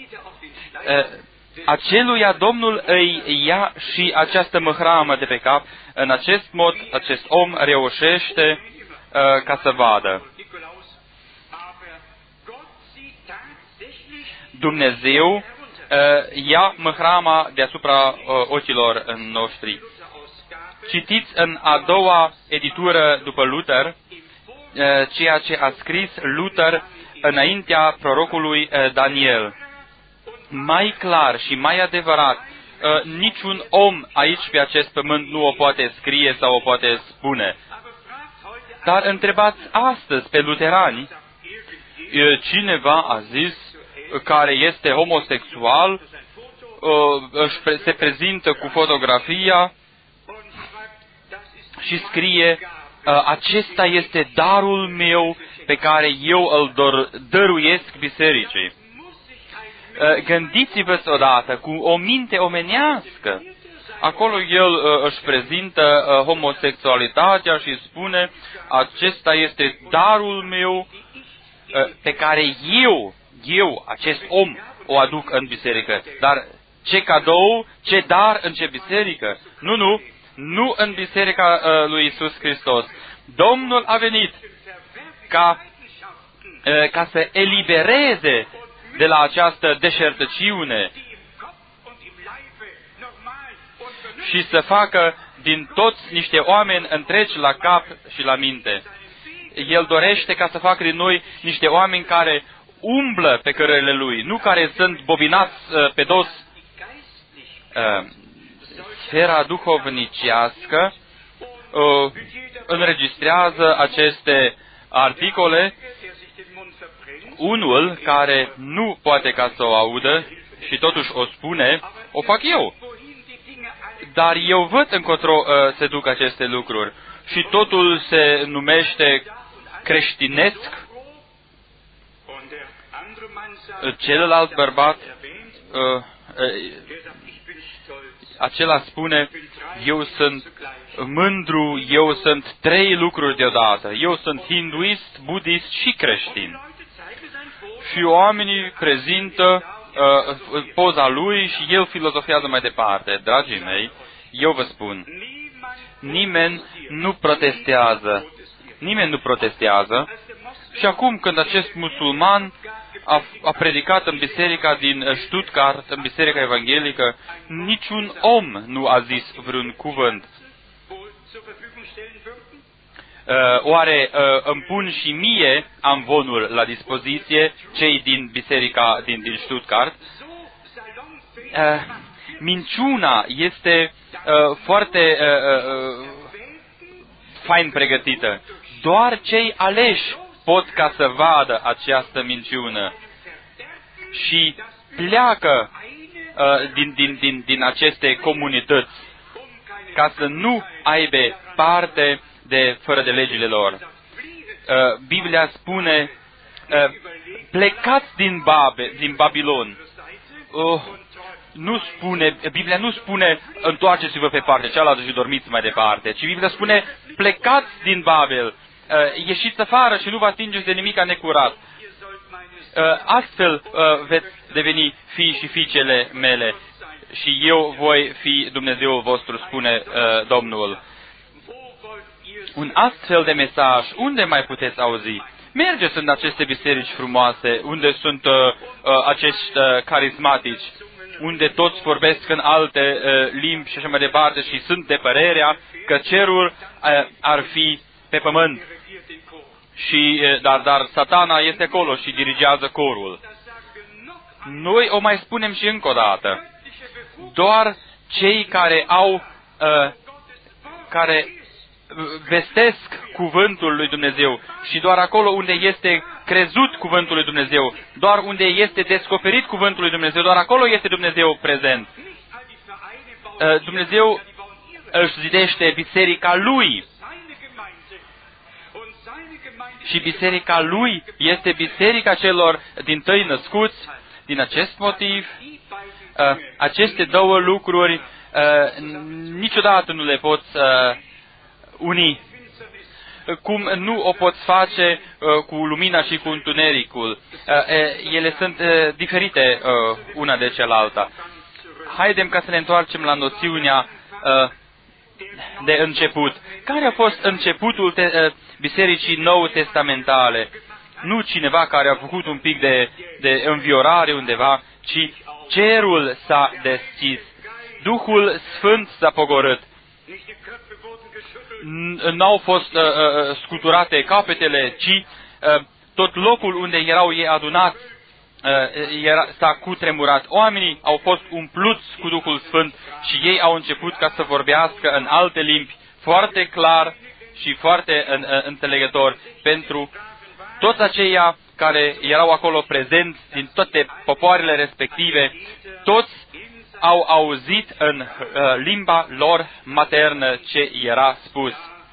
aceluia Domnul îi ia și această măhramă de pe cap. În acest mod, acest om reușește ca să vadă. Dumnezeu ia măhrama deasupra ochilor noștri. Citiți în a doua editură după Luther, ceea ce a scris Luther înaintea prorocului Daniel. Mai clar și mai adevărat, niciun om aici pe acest pământ nu o poate scrie sau o poate spune. Dar întrebați astăzi pe luterani, cineva a zis care este homosexual, se prezintă cu fotografia și scrie, acesta este darul meu pe care eu îl dăruiesc bisericii. Gândiți-vă odată, cu o minte omenească, acolo el își prezintă homosexualitatea și spune, acesta este darul meu pe care eu, eu, acest om, o aduc în biserică. Dar ce cadou, ce dar în ce biserică? Nu, nu, nu în biserica uh, lui Iisus Hristos. Domnul a venit ca, uh, ca să elibereze de la această deșertăciune și să facă din toți niște oameni întregi la cap și la minte. El dorește ca să facă din noi niște oameni care umblă pe cărările Lui, nu care sunt bobinați uh, pe dos. Uh, sfera duhovnicească uh, înregistrează aceste articole. Unul care nu poate ca să o audă și totuși o spune, o fac eu. Dar eu văd încotro uh, se duc aceste lucruri și totul se numește creștinesc. Celălalt bărbat, uh, uh, acela spune, eu sunt mândru, eu sunt trei lucruri deodată. Eu sunt hinduist, budist și creștin. Și oamenii prezintă uh, poza lui și el filozofează mai departe. Dragii mei, eu vă spun, nimeni nu protestează. Nimeni nu protestează. Și acum când acest musulman a, a predicat în biserica din Stuttgart, în biserica evanghelică, niciun om nu a zis vreun cuvânt. Uh, oare uh, îmi pun și mie amvonul la dispoziție, cei din biserica din, din Stuttgart? Uh, minciuna este uh, foarte uh, uh, fain pregătită. Doar cei aleși pot ca să vadă această minciună și pleacă uh, din, din, din, din aceste comunități ca să nu aibă parte de fără de legile lor. Uh, Biblia spune, uh, plecați din, Babe, din Babilon. Uh, nu spune, Biblia nu spune, întoarceți-vă pe partea cealaltă și dormiți mai departe, ci Biblia spune, plecați din Babel, uh, ieșiți afară și nu vă atingeți de nimica necurat. Uh, astfel uh, veți deveni fii și fiicele mele și eu voi fi Dumnezeul vostru, spune uh, Domnul. Un astfel de mesaj, unde mai puteți auzi? Mergeți în aceste biserici frumoase, unde sunt uh, uh, acești uh, carismatici, unde toți vorbesc în alte uh, limbi și așa mai departe și sunt de părerea că cerul uh, ar fi pe pământ. Și, uh, dar, dar Satana este acolo și dirigează corul. Noi o mai spunem și încă o dată. Doar cei care au, uh, care vestesc cuvântul lui Dumnezeu și doar acolo unde este crezut cuvântul lui Dumnezeu, doar unde este descoperit cuvântul lui Dumnezeu, doar acolo este Dumnezeu prezent. Dumnezeu își zidește biserica Lui și biserica Lui este biserica celor dintâi născuți. Din acest motiv, aceste două lucruri niciodată nu le poți uni. Cum nu o poți face uh, cu lumina și cu întunericul. Uh, ele sunt uh, diferite uh, una de cealaltă. Haidem ca să ne întoarcem la noțiunea uh, de început. Care a fost începutul te, uh, Bisericii Nou Testamentale? Nu cineva care a făcut un pic de, de înviorare undeva, ci cerul s-a deschis. Duhul Sfânt s-a pogorât. N-au fost uh, uh, scuturate capetele, ci uh, tot locul unde erau ei adunați uh, era, s-a cutremurat. Oamenii au fost umpluți cu Duhul Sfânt și ei au început ca să vorbească în alte limbi, foarte clar și foarte în, uh, înțelegător pentru toți aceia care erau acolo prezenți din toate popoarele respective. Toți au auzit în uh, limba lor maternă ce era spus.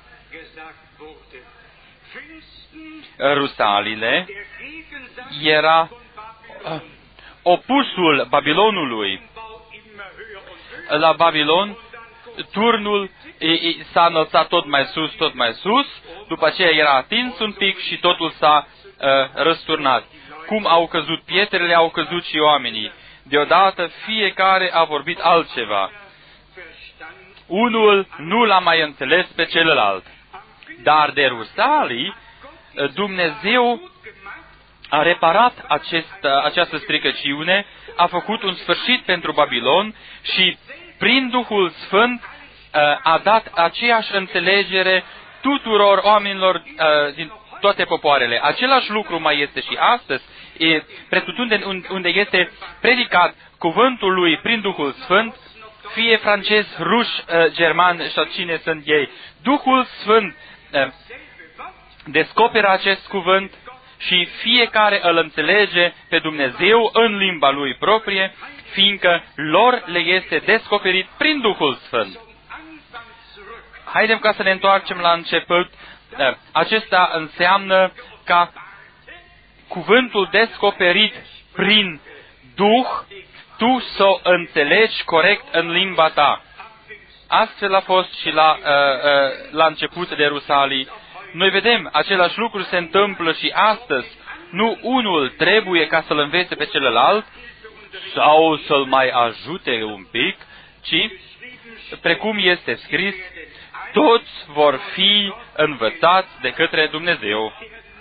Rusalile era uh, opusul Babilonului. La Babilon, turnul s-a înălțat tot mai sus, tot mai sus, după aceea era atins un pic și totul s-a uh, răsturnat. Cum au căzut pietrele, au căzut și oamenii. Deodată fiecare a vorbit altceva. Unul nu l-a mai înțeles pe celălalt. Dar de Rusalii, Dumnezeu a reparat acest, această stricăciune, a făcut un sfârșit pentru Babilon și prin Duhul Sfânt a dat aceeași înțelegere tuturor oamenilor din toate popoarele. Același lucru mai este și astăzi, pretutundeni unde este predicat cuvântul lui prin Duhul Sfânt, fie francez, ruș, german sau cine sunt ei. Duhul Sfânt descoperă acest cuvânt și fiecare îl înțelege pe Dumnezeu în limba lui proprie, fiindcă lor le este descoperit prin Duhul Sfânt. Haidem ca să ne întoarcem la început. Acesta înseamnă ca cuvântul descoperit prin Duh, tu să o înțelegi corect în limba ta. Astfel a fost și la, uh, uh, la început de Rusalii. Noi vedem, același lucru se întâmplă și astăzi. Nu unul trebuie ca să-l învețe pe celălalt sau să-l mai ajute un pic, ci, precum este scris, toți vor fi învățați de către Dumnezeu.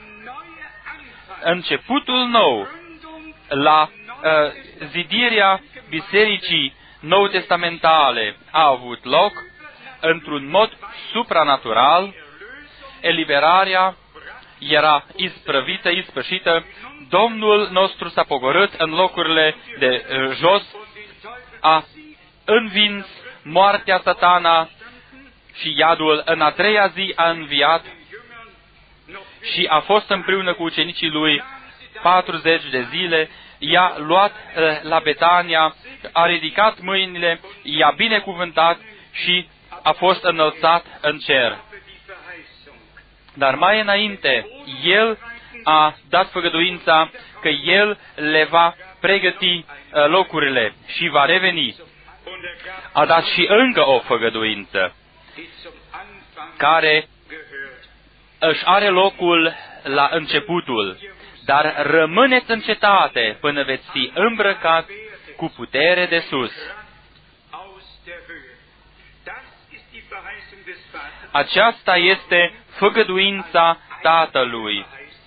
Începutul nou la uh, zidirea bisericii nou-testamentale a avut loc într-un mod supranatural. Eliberarea era isprăvită, ispășită. Domnul nostru s-a pogorât în locurile de uh, jos, a învins moartea, Satana și iadul. În a treia zi a înviat și a fost împreună cu ucenicii lui patruzeci de zile. I-a luat uh, la Betania, a ridicat mâinile, i-a binecuvântat și a fost înălțat în cer. Dar mai înainte, El a dat făgăduința că El le va pregăti uh, locurile și va reveni. A dat și încă o făgăduință care își are locul la începutul. Dar rămâneți în cetate până veți fi îmbrăcați cu putere de sus. Aceasta este făgăduința Tatălui.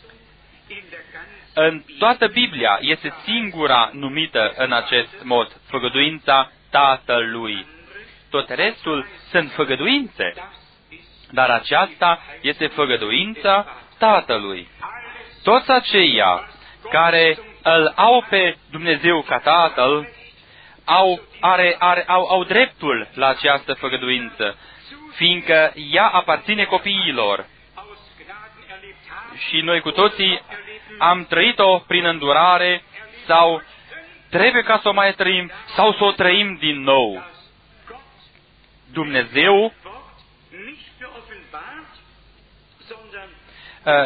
În toată Biblia este singura numită în acest mod, făgăduința Tatălui. Tot restul sunt făgăduințe, dar aceasta este făgăduința Tatălui. Toți aceia care îl au pe Dumnezeu ca Tatăl au, are, are, au, au dreptul la această făgăduință, fiindcă ea aparține copiilor. Și noi cu toții am trăit-o prin îndurare sau trebuie ca să o mai trăim sau să o trăim din nou. Dumnezeu uh,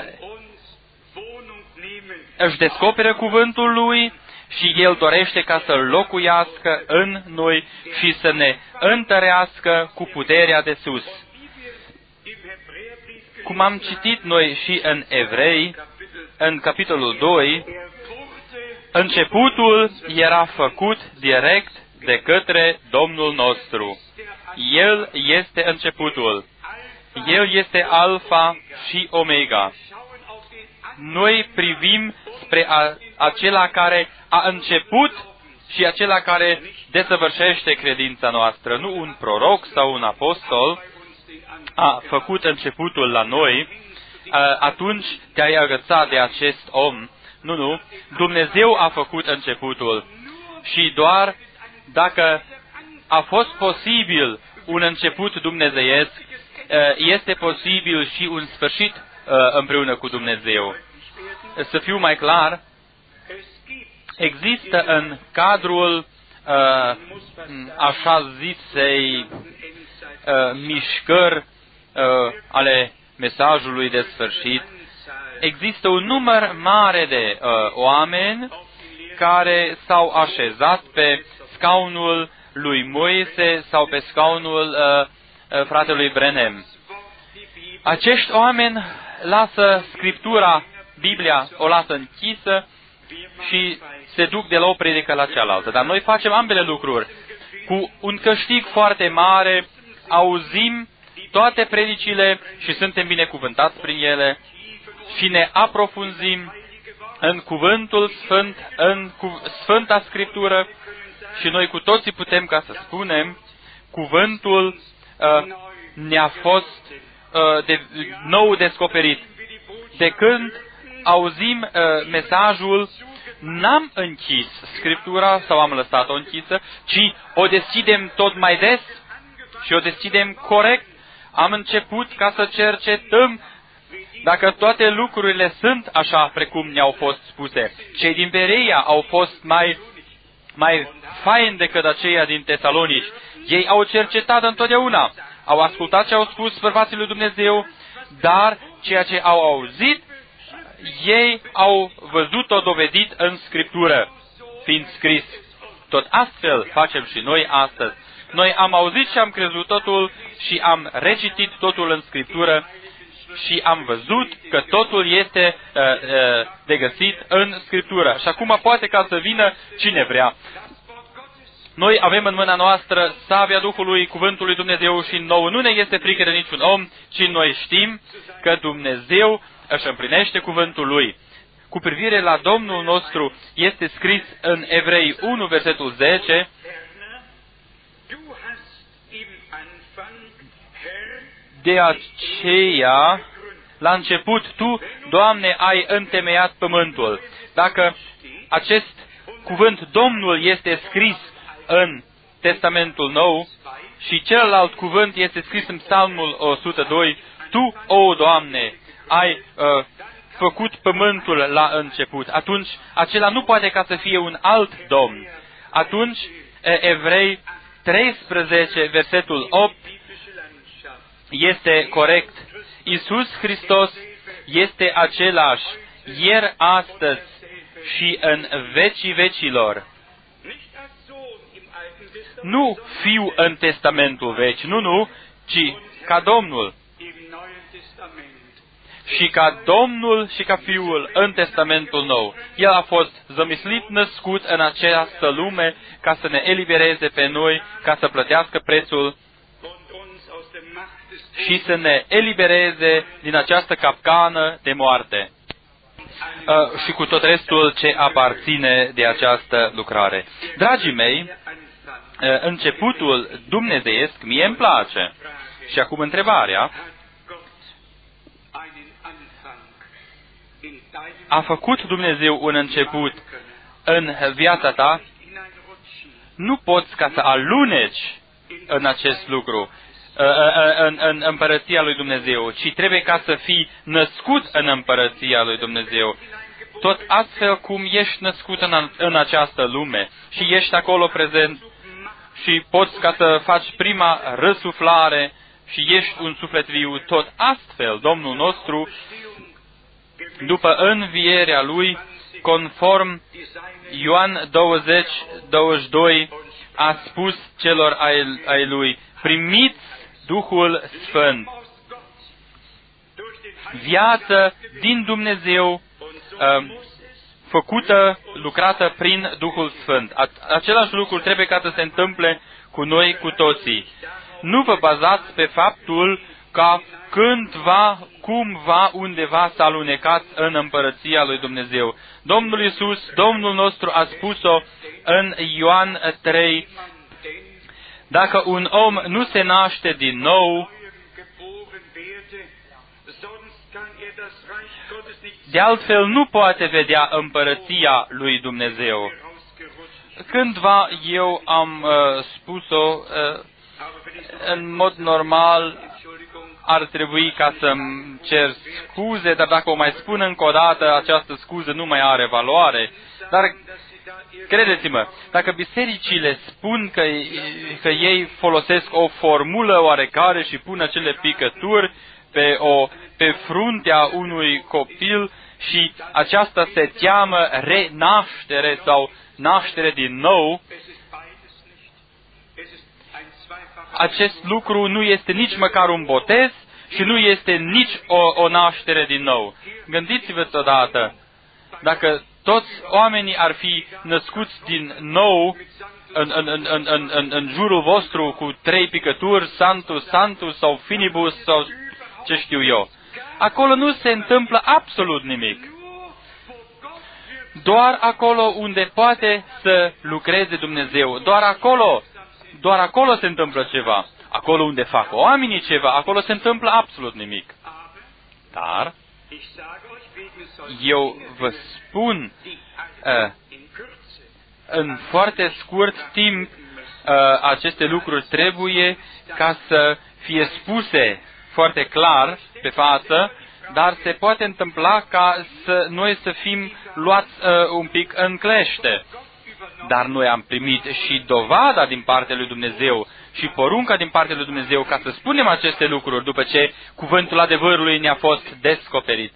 își descoperă cuvântul Lui și El dorește ca să locuiască în noi și să ne întărească cu puterea de sus. Cum am citit noi și în Evrei, în capitolul doi, începutul era făcut direct de către Domnul nostru. El este începutul. El este Alfa și Omega. Noi privim spre a, acela care a început și acela care desăvârșește credința noastră. Nu un proroc sau un apostol a făcut începutul la noi, atunci te-ai agățat de acest om. Nu, nu. Dumnezeu a făcut începutul. Și doar dacă a fost posibil un început dumnezeiesc, este posibil și un sfârșit împreună cu Dumnezeu. Să fiu mai clar, există în cadrul uh, așa zisei uh, mișcări uh, ale mesajului de sfârșit, există un număr mare de uh, oameni care s-au așezat pe scaunul lui Moise sau pe scaunul uh, uh, fratelui Branham. Acești oameni lasă Scriptura, Biblia, o lasă închisă și se duc de la o predică la cealaltă. Dar noi facem ambele lucruri. Cu un câștig foarte mare, auzim toate predicile și suntem binecuvântați prin ele și ne aprofunzim în Cuvântul Sfânt, în Sfânta Scriptură și noi cu toții putem ca să spunem, Cuvântul uh, ne-a fost uh, de nou descoperit. De când auzim uh, mesajul, n-am închis Scriptura sau am lăsat-o închisă, ci o deschidem tot mai des și o deschidem corect. Am început ca să cercetăm dacă toate lucrurile sunt așa precum ne-au fost spuse, cei din Bereia au fost mai, mai faini decât aceia din Tesalonici. Ei au cercetat întotdeauna, au ascultat ce au spus bărbații lui Dumnezeu, dar ceea ce au auzit, ei au văzut-o dovedit în Scriptură, fiind scris. Tot astfel facem și noi astăzi. Noi am auzit și am crezut totul și am recitit totul în Scriptură și am văzut că totul este uh, uh, de găsit în Scriptură. Și acum poate ca să vină cine vrea. Noi avem în mâna noastră sabia Duhului, Cuvântul lui Dumnezeu și nouă nu ne este frică de niciun om, ci noi știm că Dumnezeu își împlinește cuvântul Lui. Cu privire la Domnul nostru este scris în Evrei unu, versetul zece, de aceea, la început, Tu, Doamne, ai întemeiat pământul. Dacă acest cuvânt Domnul este scris în Testamentul Nou și celălalt cuvânt este scris în Psalmul o sută doi, Tu, o Doamne, ai uh, făcut pământul la început. Atunci, acela nu poate ca să fie un alt Domn. Atunci, Evrei treisprezece, versetul opt, este corect. Iisus Hristos este același ieri, astăzi și în vecii vecilor. Nu fiu în Testamentul vechi, nu, nu, ci ca Domnul. Și ca Domnul și ca Fiul în Testamentul Nou. El a fost zămislit, născut în această lume ca să ne elibereze pe noi, ca să plătească prețul și să ne elibereze din această capcană de moarte. Uh, și cu tot restul ce aparține de această lucrare. Dragii mei, uh, începutul dumnezeiesc mie îmi place. Și acum întrebarea: a făcut Dumnezeu un început în viața ta? Nu poți ca să aluneci în acest lucru, în, în împărăția lui Dumnezeu, ci trebuie ca să fii născut în împărăția lui Dumnezeu. Tot astfel cum ești născut în, în această lume și ești acolo prezent și poți ca să faci prima răsuflare și ești un suflet viu, tot astfel Domnul nostru, după învierea Lui, conform Ioan douăzeci, douăzeci și doi, a spus celor ai, ai Lui: primiți Duhul Sfânt. Viață din Dumnezeu, făcută, lucrată prin Duhul Sfânt. Același lucru trebuie ca să se întâmple cu noi, cu toții. Nu vă bazați pe faptul ca cândva, cumva, undeva să alunecați în împărăția lui Dumnezeu. Domnul Iisus, Domnul nostru, a spus-o în Ioan trei: dacă un om nu se naște din nou, de altfel nu poate vedea împărăția lui Dumnezeu. Cândva eu am uh, spus-o, uh, în mod normal ar trebui ca să-mi cer scuze, dar dacă o mai spun încă o dată, această scuză nu mai are valoare. Dar credeți-mă, dacă bisericile spun că, că ei folosesc o formulă oarecare și pun acele picături pe, o, pe fruntea unui copil și aceasta se cheamă renaștere sau naștere din nou, acest lucru nu este nici măcar un botez și nu este nici o, o naștere din nou. Gândiți-vă odată, dacă toți oamenii ar fi născuți din nou în, în, în, în, în, în, în jurul vostru cu trei picături, Santus, Santus sau Finibus sau ce știu eu, acolo nu se întâmplă absolut nimic. Doar acolo unde poate să lucreze Dumnezeu, doar acolo, doar acolo se întâmplă ceva. Acolo unde fac oamenii ceva, acolo se întâmplă absolut nimic. Dar eu vă spun, uh, în foarte scurt timp, uh, aceste lucruri trebuie ca să fie spuse foarte clar pe față dar se poate întâmpla ca să, noi să fim luați uh, un pic în clește. Dar noi am primit și dovada din partea lui Dumnezeu și porunca din partea lui Dumnezeu ca să spunem aceste lucruri după ce cuvântul adevărului ne-a fost descoperit.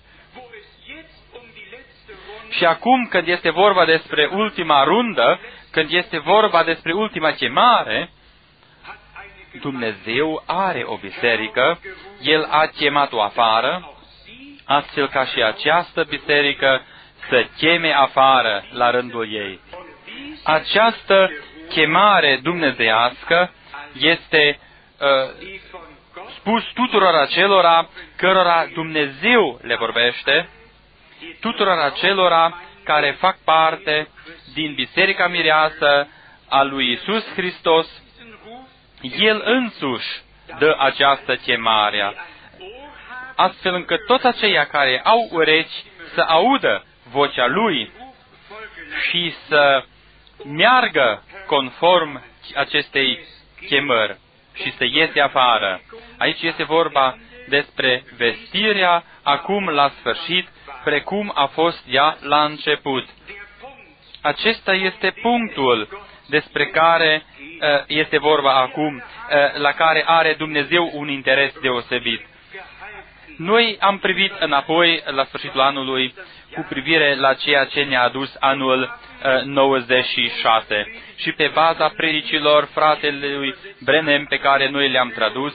Și acum, când este vorba despre ultima rundă, când este vorba despre ultima chemare, Dumnezeu are o biserică, El a chemat-o afară, astfel ca și această biserică să cheme afară la rândul ei. Această chemare dumnezeiască este uh, spus tuturor acelora cărora Dumnezeu le vorbește, tuturor acelora care fac parte din Biserica Mireasă a lui Iisus Hristos. El însuși dă această chemare, astfel încât toți aceia care au urechi să audă vocea Lui și să meargă conform acestei chemări și să iese afară. Aici este vorba despre vestirea acum la sfârșit, precum a fost ea la început. Acesta este punctul despre care uh, este vorba acum, uh, la care are Dumnezeu un interes deosebit. Noi am privit înapoi la sfârșitul anului cu privire la ceea ce ne-a adus anul uh, nouăzeci și șase și pe baza predicilor fratelui Brenem pe care noi le-am tradus,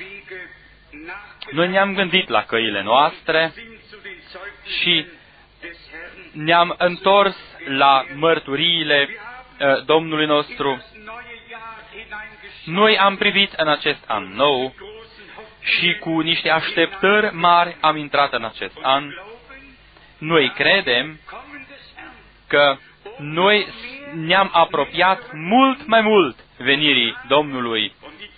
noi ne-am gândit la căile noastre și ne-am întors la mărturiile uh, Domnului nostru. Noi am privit în acest an nou și cu niște așteptări mari am intrat în acest an. Noi credem că noi ne-am apropiat mult mai mult venirii Domnului.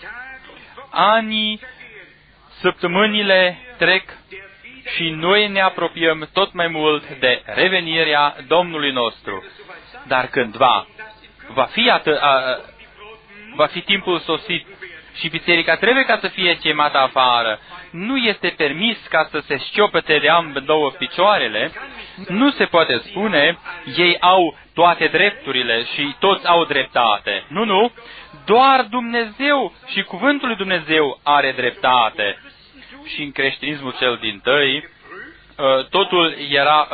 Anii, săptămânile trec și noi ne apropiem tot mai mult de revenirea Domnului nostru. Dar cândva va fi, atâ- a, va fi timpul sosit și biserica trebuie ca să fie chemată afară. Nu este permis ca să se șchiopete de ambedouă picioarele. Nu se poate spune, ei au toate drepturile și toți au dreptate. Nu, nu. Doar Dumnezeu și cuvântul lui Dumnezeu are dreptate. Și în creștinismul cel dintâi, totul era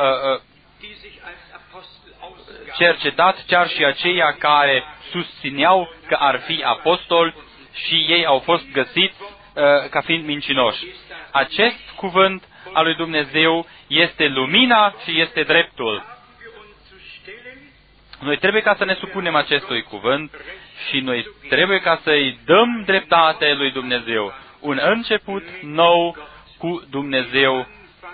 cercetat, chiar și aceia care susțineau că ar fi apostoli și ei au fost găsiți ca fiind mincinoși. Acest cuvânt al lui Dumnezeu este lumina și este dreptul. Noi trebuie ca să ne supunem acestui cuvânt și noi trebuie ca să-i dăm dreptate lui Dumnezeu. Un început nou cu Dumnezeu.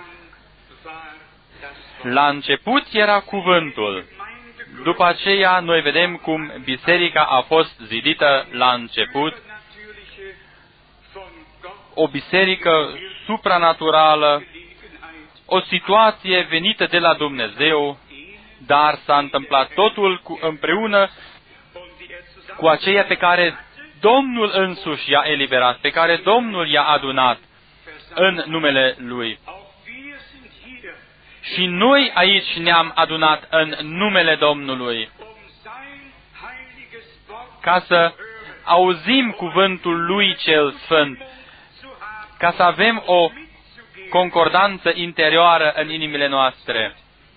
La început era cuvântul. După aceea noi vedem cum biserica a fost zidită la început. O biserică supranaturală, o situație venită de la Dumnezeu, dar s-a întâmplat totul cu, împreună cu aceea pe care Domnul însuși i-a eliberat, pe care Domnul i-a adunat în numele Lui. Și noi aici ne-am adunat în numele Domnului ca să auzim cuvântul Lui cel Sfânt, ca să avem o concordanță interioară în inimile noastre.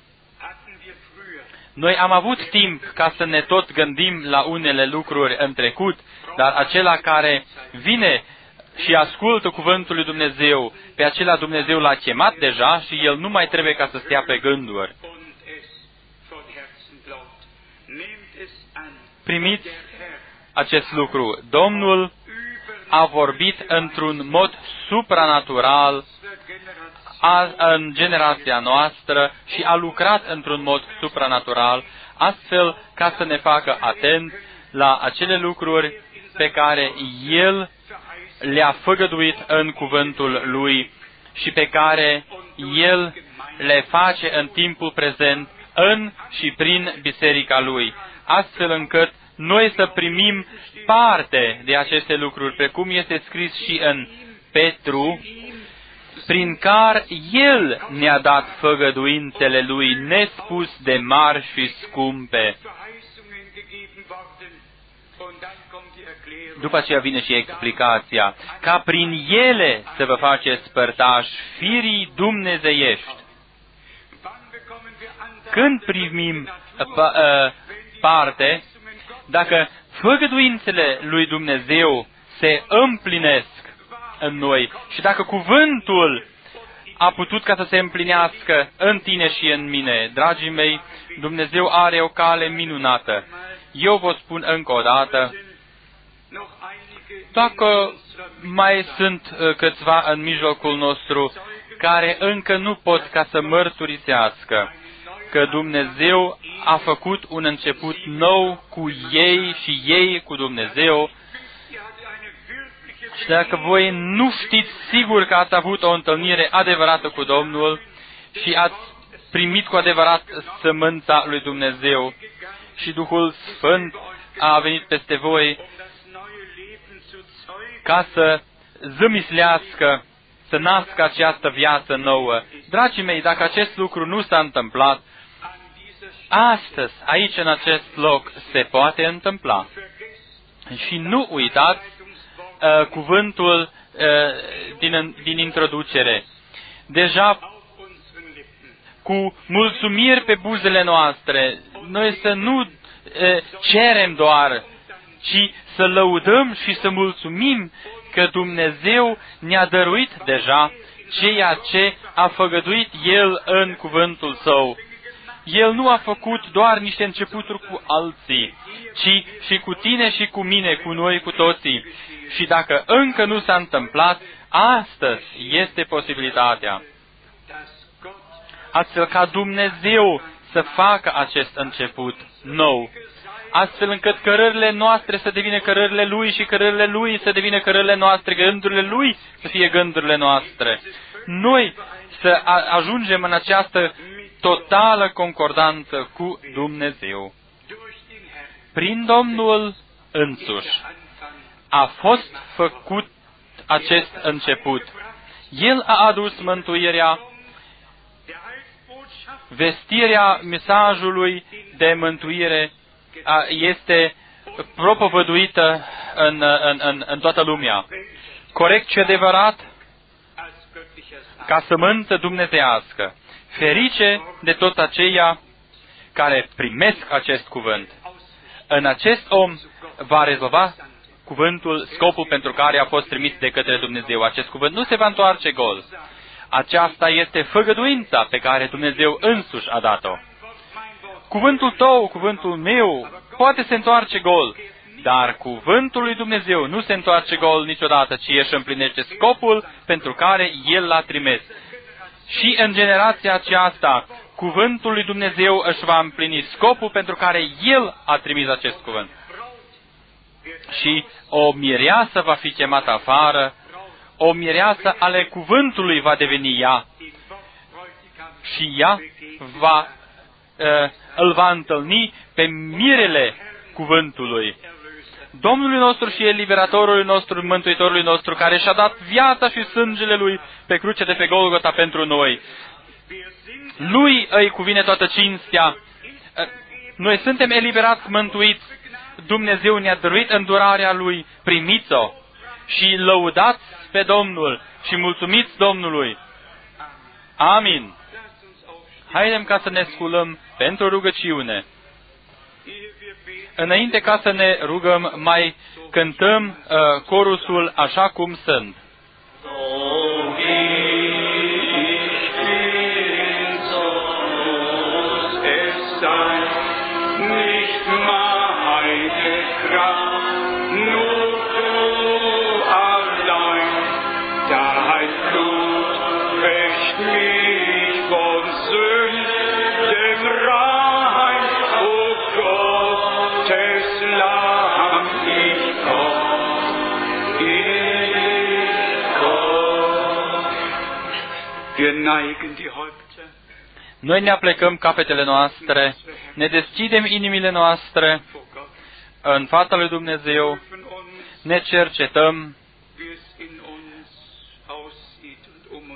Noi am avut timp ca să ne tot gândim la unele lucruri în trecut, dar acela care vine și ascultă cuvântul lui Dumnezeu, pe acela Dumnezeu l-a chemat deja și el nu mai trebuie ca să stea pe gânduri. Primiți acest lucru. Domnul a vorbit într-un mod supranatural a, în generația noastră și a lucrat într-un mod supranatural, astfel ca să ne facă atent la acele lucruri pe care El le-a făgăduit în cuvântul Lui și pe care El le face în timpul prezent în și prin biserica Lui, astfel încât noi să primim parte de aceste lucruri, precum este scris și în Petru, prin care El ne-a dat făgăduințele Lui nespus de mari și scumpe. După aceea vine și explicația, ca prin ele să vă faceți părtași firii dumnezeiești. Când primim parte, dacă făgăduințele lui Dumnezeu se împlinesc în noi și dacă cuvântul a putut ca să se împlinească în tine și în mine, dragii mei, Dumnezeu are o cale minunată. Eu vă spun încă o dată, dacă mai sunt câțiva în mijlocul nostru care încă nu pot ca să mărturisească că Dumnezeu a făcut un început nou cu ei și ei cu Dumnezeu, și dacă voi nu știți sigur că ați avut o întâlnire adevărată cu Domnul și ați primit cu adevărat sămânța lui Dumnezeu și Duhul Sfânt a venit peste voi ca să zămislească, să nască această viață nouă. Dragii mei, dacă acest lucru nu s-a întâmplat, astăzi, aici, în acest loc, se poate întâmpla. Și nu uitați uh, cuvântul uh, din, din introducere. Deja cu mulțumiri pe buzele noastre, noi să nu uh, cerem doar, ci să lăudăm și să mulțumim că Dumnezeu ne-a dăruit deja ceea ce a făgăduit El în cuvântul Său. El nu a făcut doar niște începuturi cu alții, ci și cu tine și cu mine, cu noi, cu toții. Și dacă încă nu s-a întâmplat, astăzi este posibilitatea. Astfel ca Dumnezeu să facă acest început nou, astfel încât cărările noastre să devină cărările Lui și cărările Lui să devină cărările noastre, gândurile Lui să fie gândurile noastre. Noi să ajungem în această totală concordanță cu Dumnezeu. Prin Domnul însuși a fost făcut acest început. El a adus mântuirea, vestirea mesajului de mântuire este propovăduită în, în, în, în toată lumea. Corect și adevărat, ca sămânță dumnezeiască. Ferice de toți aceia care primesc acest cuvânt. În acest om va rezolva cuvântul, scopul pentru care a fost trimis de către Dumnezeu. Acest cuvânt nu se va întoarce gol. Aceasta este făgăduința pe care Dumnezeu însuși a dat-o. Cuvântul tău, cuvântul meu, poate se întoarce gol, dar cuvântul lui Dumnezeu nu se întoarce gol niciodată, ci își împlinește scopul pentru care El l-a trimis. Și în generația aceasta, cuvântul lui Dumnezeu își va împlini scopul pentru care El a trimis acest cuvânt. Și o mireasă va fi chemată afară, o mireasă ale cuvântului va deveni ea. Și ea va, uh, îl va întâlni pe mirele cuvântului. Domnului nostru și eliberatorului nostru, Mântuitorului nostru, care și-a dat viața și sângele Lui pe cruce de pe Golgota pentru noi. Lui îi cuvine toată cinstea. Noi suntem eliberați, mântuiți. Dumnezeu ne-a dăruit îndurarea Lui, primiți-o și lăudați pe Domnul și mulțumiți Domnului. Amin. Haidem ca să ne sculăm pentru rugăciune. Înainte ca să ne rugăm, mai cântăm uh, corusul Așa cum sunt. Noi ne aplecăm capetele noastre, ne deschidem inimile noastre în fața lui Dumnezeu, ne cercetăm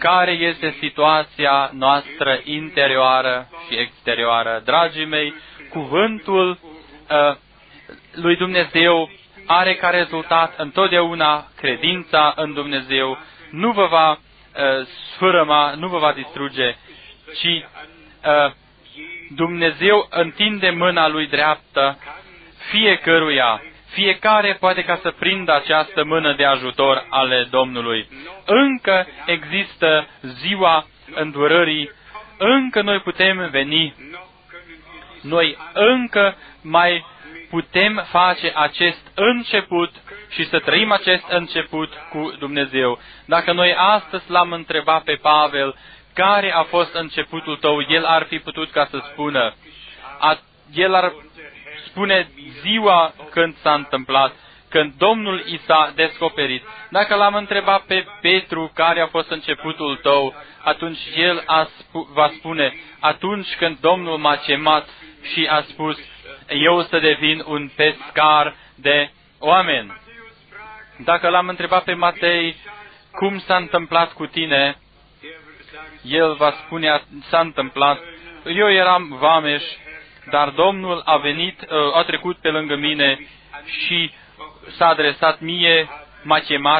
care este situația noastră interioară și exterioară. Dragii mei, cuvântul uh, lui Dumnezeu are ca rezultat întotdeauna credința în Dumnezeu, nu vă va uh, sfârâma, nu vă va distruge, ci uh, Dumnezeu întinde mâna lui dreaptă fiecăruia. Fiecare poate ca să prindă această mână de ajutor ale Domnului. Încă există ziua îndurării, încă noi putem veni, noi încă mai putem face acest început și să trăim acest început cu Dumnezeu. Dacă noi astăzi l-am întrebat pe Pavel, care a fost începutul tău, el ar fi putut ca să spună, a, el ar spune ziua când s-a întâmplat, când Domnul i s-a descoperit. Dacă l-am întrebat pe Petru care a fost începutul tău, atunci el a spu- va spune, atunci când Domnul m-a chemat și a spus, eu să devin un pescar de oameni. Dacă l-am întrebat pe Matei, cum s-a întâmplat cu tine, el va spune, s-a întâmplat, eu eram vameș, dar Domnul a venit, a trecut pe lângă mine și s-a adresat mie, m-a chemat.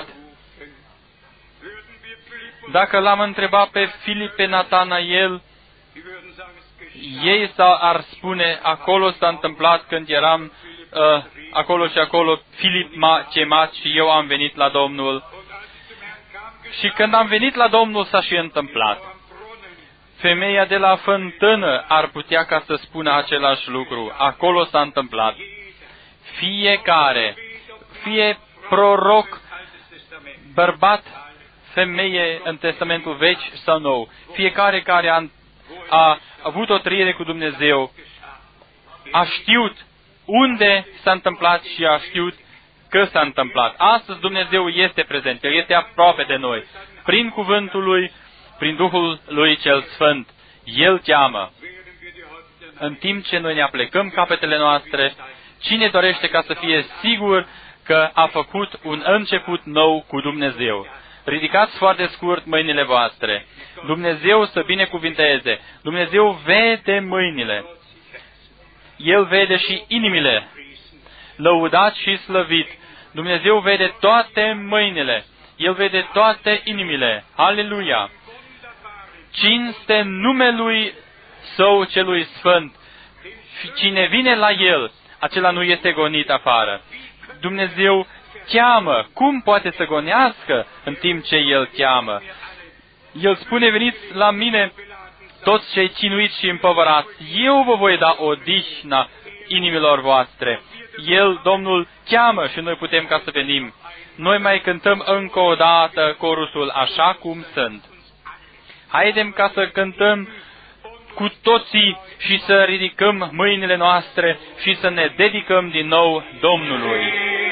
Dacă l-am întrebat pe Filip, pe Natanael, ei ar spune, acolo s-a întâmplat când eram uh, acolo și acolo, Filip m-a chemat și eu am venit la Domnul. Și când am venit la Domnul s-a și întâmplat. Femeia de la fântână ar putea ca să spună același lucru. Acolo s-a întâmplat. Fiecare, fie proroc, bărbat, femeie în Testamentul Vechi sau Nou, fiecare care a, a avut o trăire cu Dumnezeu, a știut unde s-a întâmplat și a știut că s-a întâmplat. Astăzi Dumnezeu este prezent, El este aproape de noi. Prin cuvântul Lui, prin Duhul Lui cel Sfânt, El cheamă. În timp ce noi ne aplecăm capetele noastre, cine dorește ca să fie sigur că a făcut un început nou cu Dumnezeu? Ridicați foarte scurt mâinile voastre. Dumnezeu să binecuvinteze. Dumnezeu vede mâinile. El vede și inimile. Lăudat și slăvit. Dumnezeu vede toate mâinile. El vede toate inimile. Aleluia! Cinste numelui Său celui Sfânt. Cine vine la El, acela nu este gonit afară. Dumnezeu cheamă. Cum poate să gonească în timp ce El cheamă? El spune, veniți la mine toți cei chinuiți și împovărați. Eu vă voi da odihna inimilor voastre. El, Domnul, cheamă și noi putem ca să venim. Noi mai cântăm încă o dată corusul Așa cum sunt. Haidem ca să cântăm cu toții și să ridicăm mâinile noastre și să ne dedicăm din nou Domnului.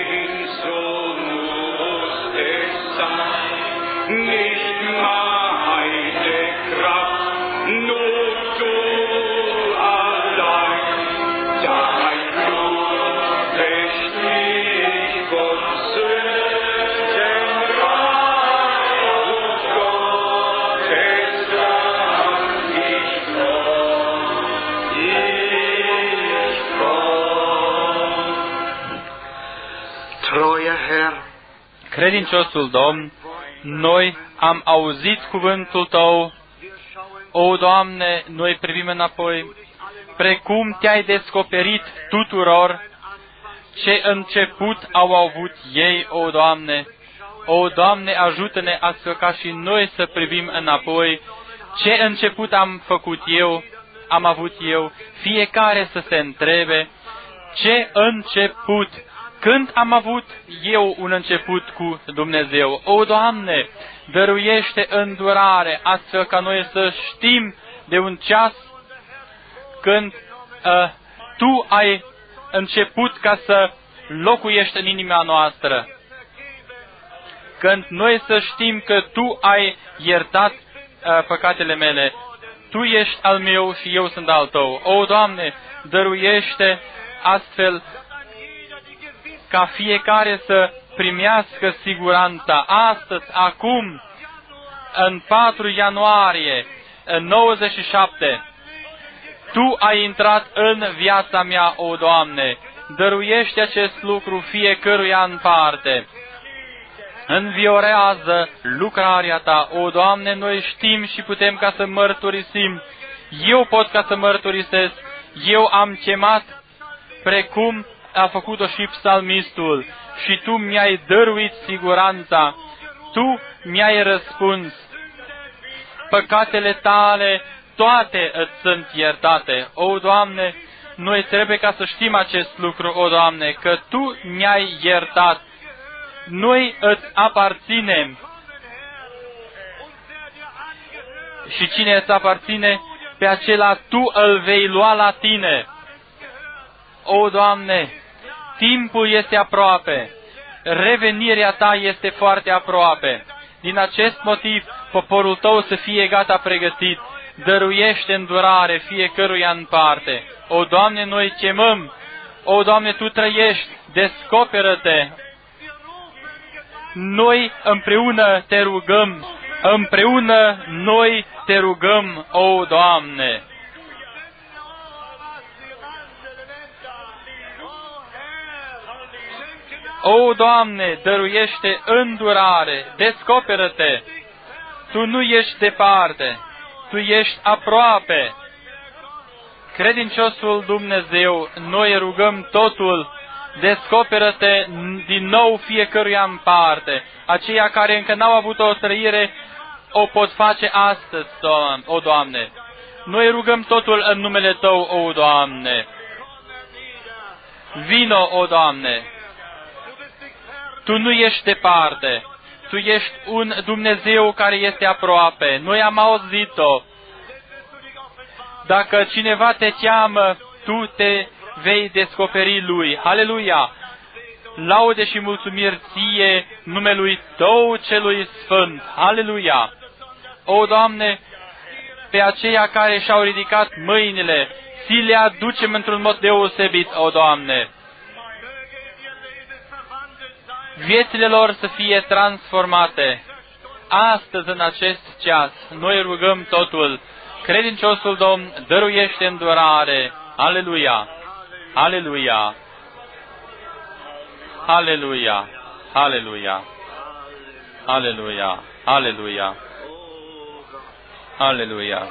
Credinciosul Domn, noi am auzit cuvântul Tău. O, Doamne, noi privim înapoi, precum Te-ai descoperit tuturor, ce început au avut ei, o, Doamne. O, Doamne, ajută-ne astfel ca și noi să privim înapoi, ce început am făcut eu, am avut eu, fiecare să se întrebe, ce început, când am avut eu un început cu Dumnezeu. O, Doamne, dăruiește îndurare, astfel ca noi să știm de un ceas când uh, Tu ai început ca să locuiești în inima noastră. Când noi să știm că Tu ai iertat uh, păcatele mele, Tu ești al meu și eu sunt al Tău. O, Doamne, dăruiește astfel ca fiecare să primească siguranța astăzi, acum, în patru ianuarie nouăzeci și șapte, Tu ai intrat în viața mea, o Doamne, dăruiește acest lucru fiecăruia în parte. Înviorează lucrarea Ta, o Doamne, noi știm și putem ca să mărturisim. Eu pot ca să mărturisesc, eu am chemat precum a făcut-o și psalmistul și Tu mi-ai dăruit siguranța, Tu mi-ai răspuns. Păcatele Tale toate îți sunt iertate. O, Doamne, noi trebuie ca să știm acest lucru, o, Doamne, că Tu ne-ai iertat. Noi îți aparținem. Și cine îți aparține, pe acela Tu îl vei lua la Tine. O, Doamne, timpul este aproape. Revenirea Ta este foarte aproape. Din acest motiv, poporul Tău să fie gata pregătit. Dăruiește îndurare fiecăruia în parte. O, Doamne, noi chemăm. O, Doamne, Tu trăiești. Descoperă-te. Noi împreună Te rugăm. Împreună noi Te rugăm, o, Doamne. O, Doamne, dăruiește îndurare. Descoperă-te. Tu nu ești departe. Tu ești aproape. Credinciosul Dumnezeu, noi rugăm totul, descoperă-te din nou fiecăruia în parte. Aceia care încă n-au avut o trăire, o pot face astăzi, o, Doamne. Noi rugăm totul în numele Tău, o, Doamne. Vino, o, Doamne. Tu nu ești departe. Tu ești un Dumnezeu care este aproape. Noi am auzit-o. Dacă cineva Te cheamă, Tu te vei descoperi Lui. Aleluia! Laude și mulțumiri Ție numelui Tău celui Sfânt. Aleluia! O, Doamne, pe aceia care și-au ridicat mâinile, ți le aducem într-un mod deosebit, o, Doamne. Viețile lor să fie transformate. Astăzi, în acest ceas, noi rugăm totul. Credinciosul Domn dăruiește îndurare. Aleluia! Aleluia! Aleluia! Aleluia! Aleluia! Aleluia! Aleluia!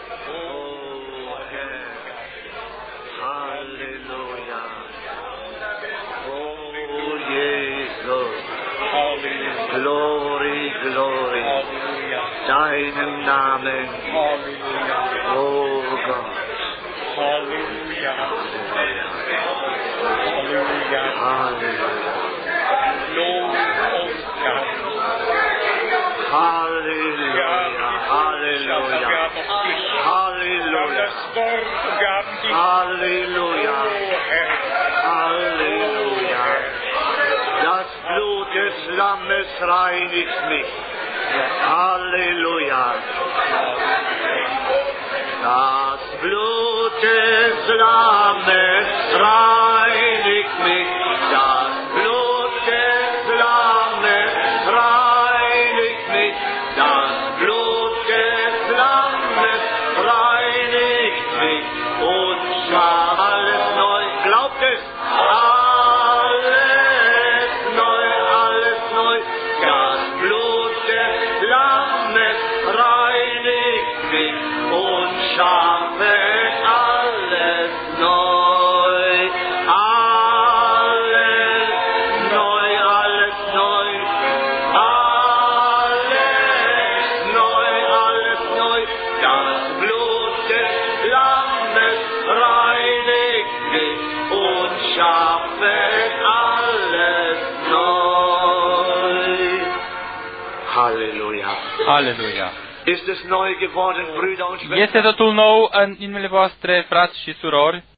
Glory, glory, deinem Namen, oh Gott. Halleluja. Halleluja. Halleluja. Lob und Dank. Halleluja. Halleluja. Halleluja. Halleluja. Halleluja. Das Blut des Lammes reinigt mich. Halleluja. Das Blut des Lammes reinigt mich. Das Blut des Lammes reinigt mich. Das Blut des Lammes reinigt mich. Und schau alles neu. Glaubt es? Aleluia! Ist es neu geworden, Brüder und Schwestern? Este totul nou în inimile voastre, frați și surori?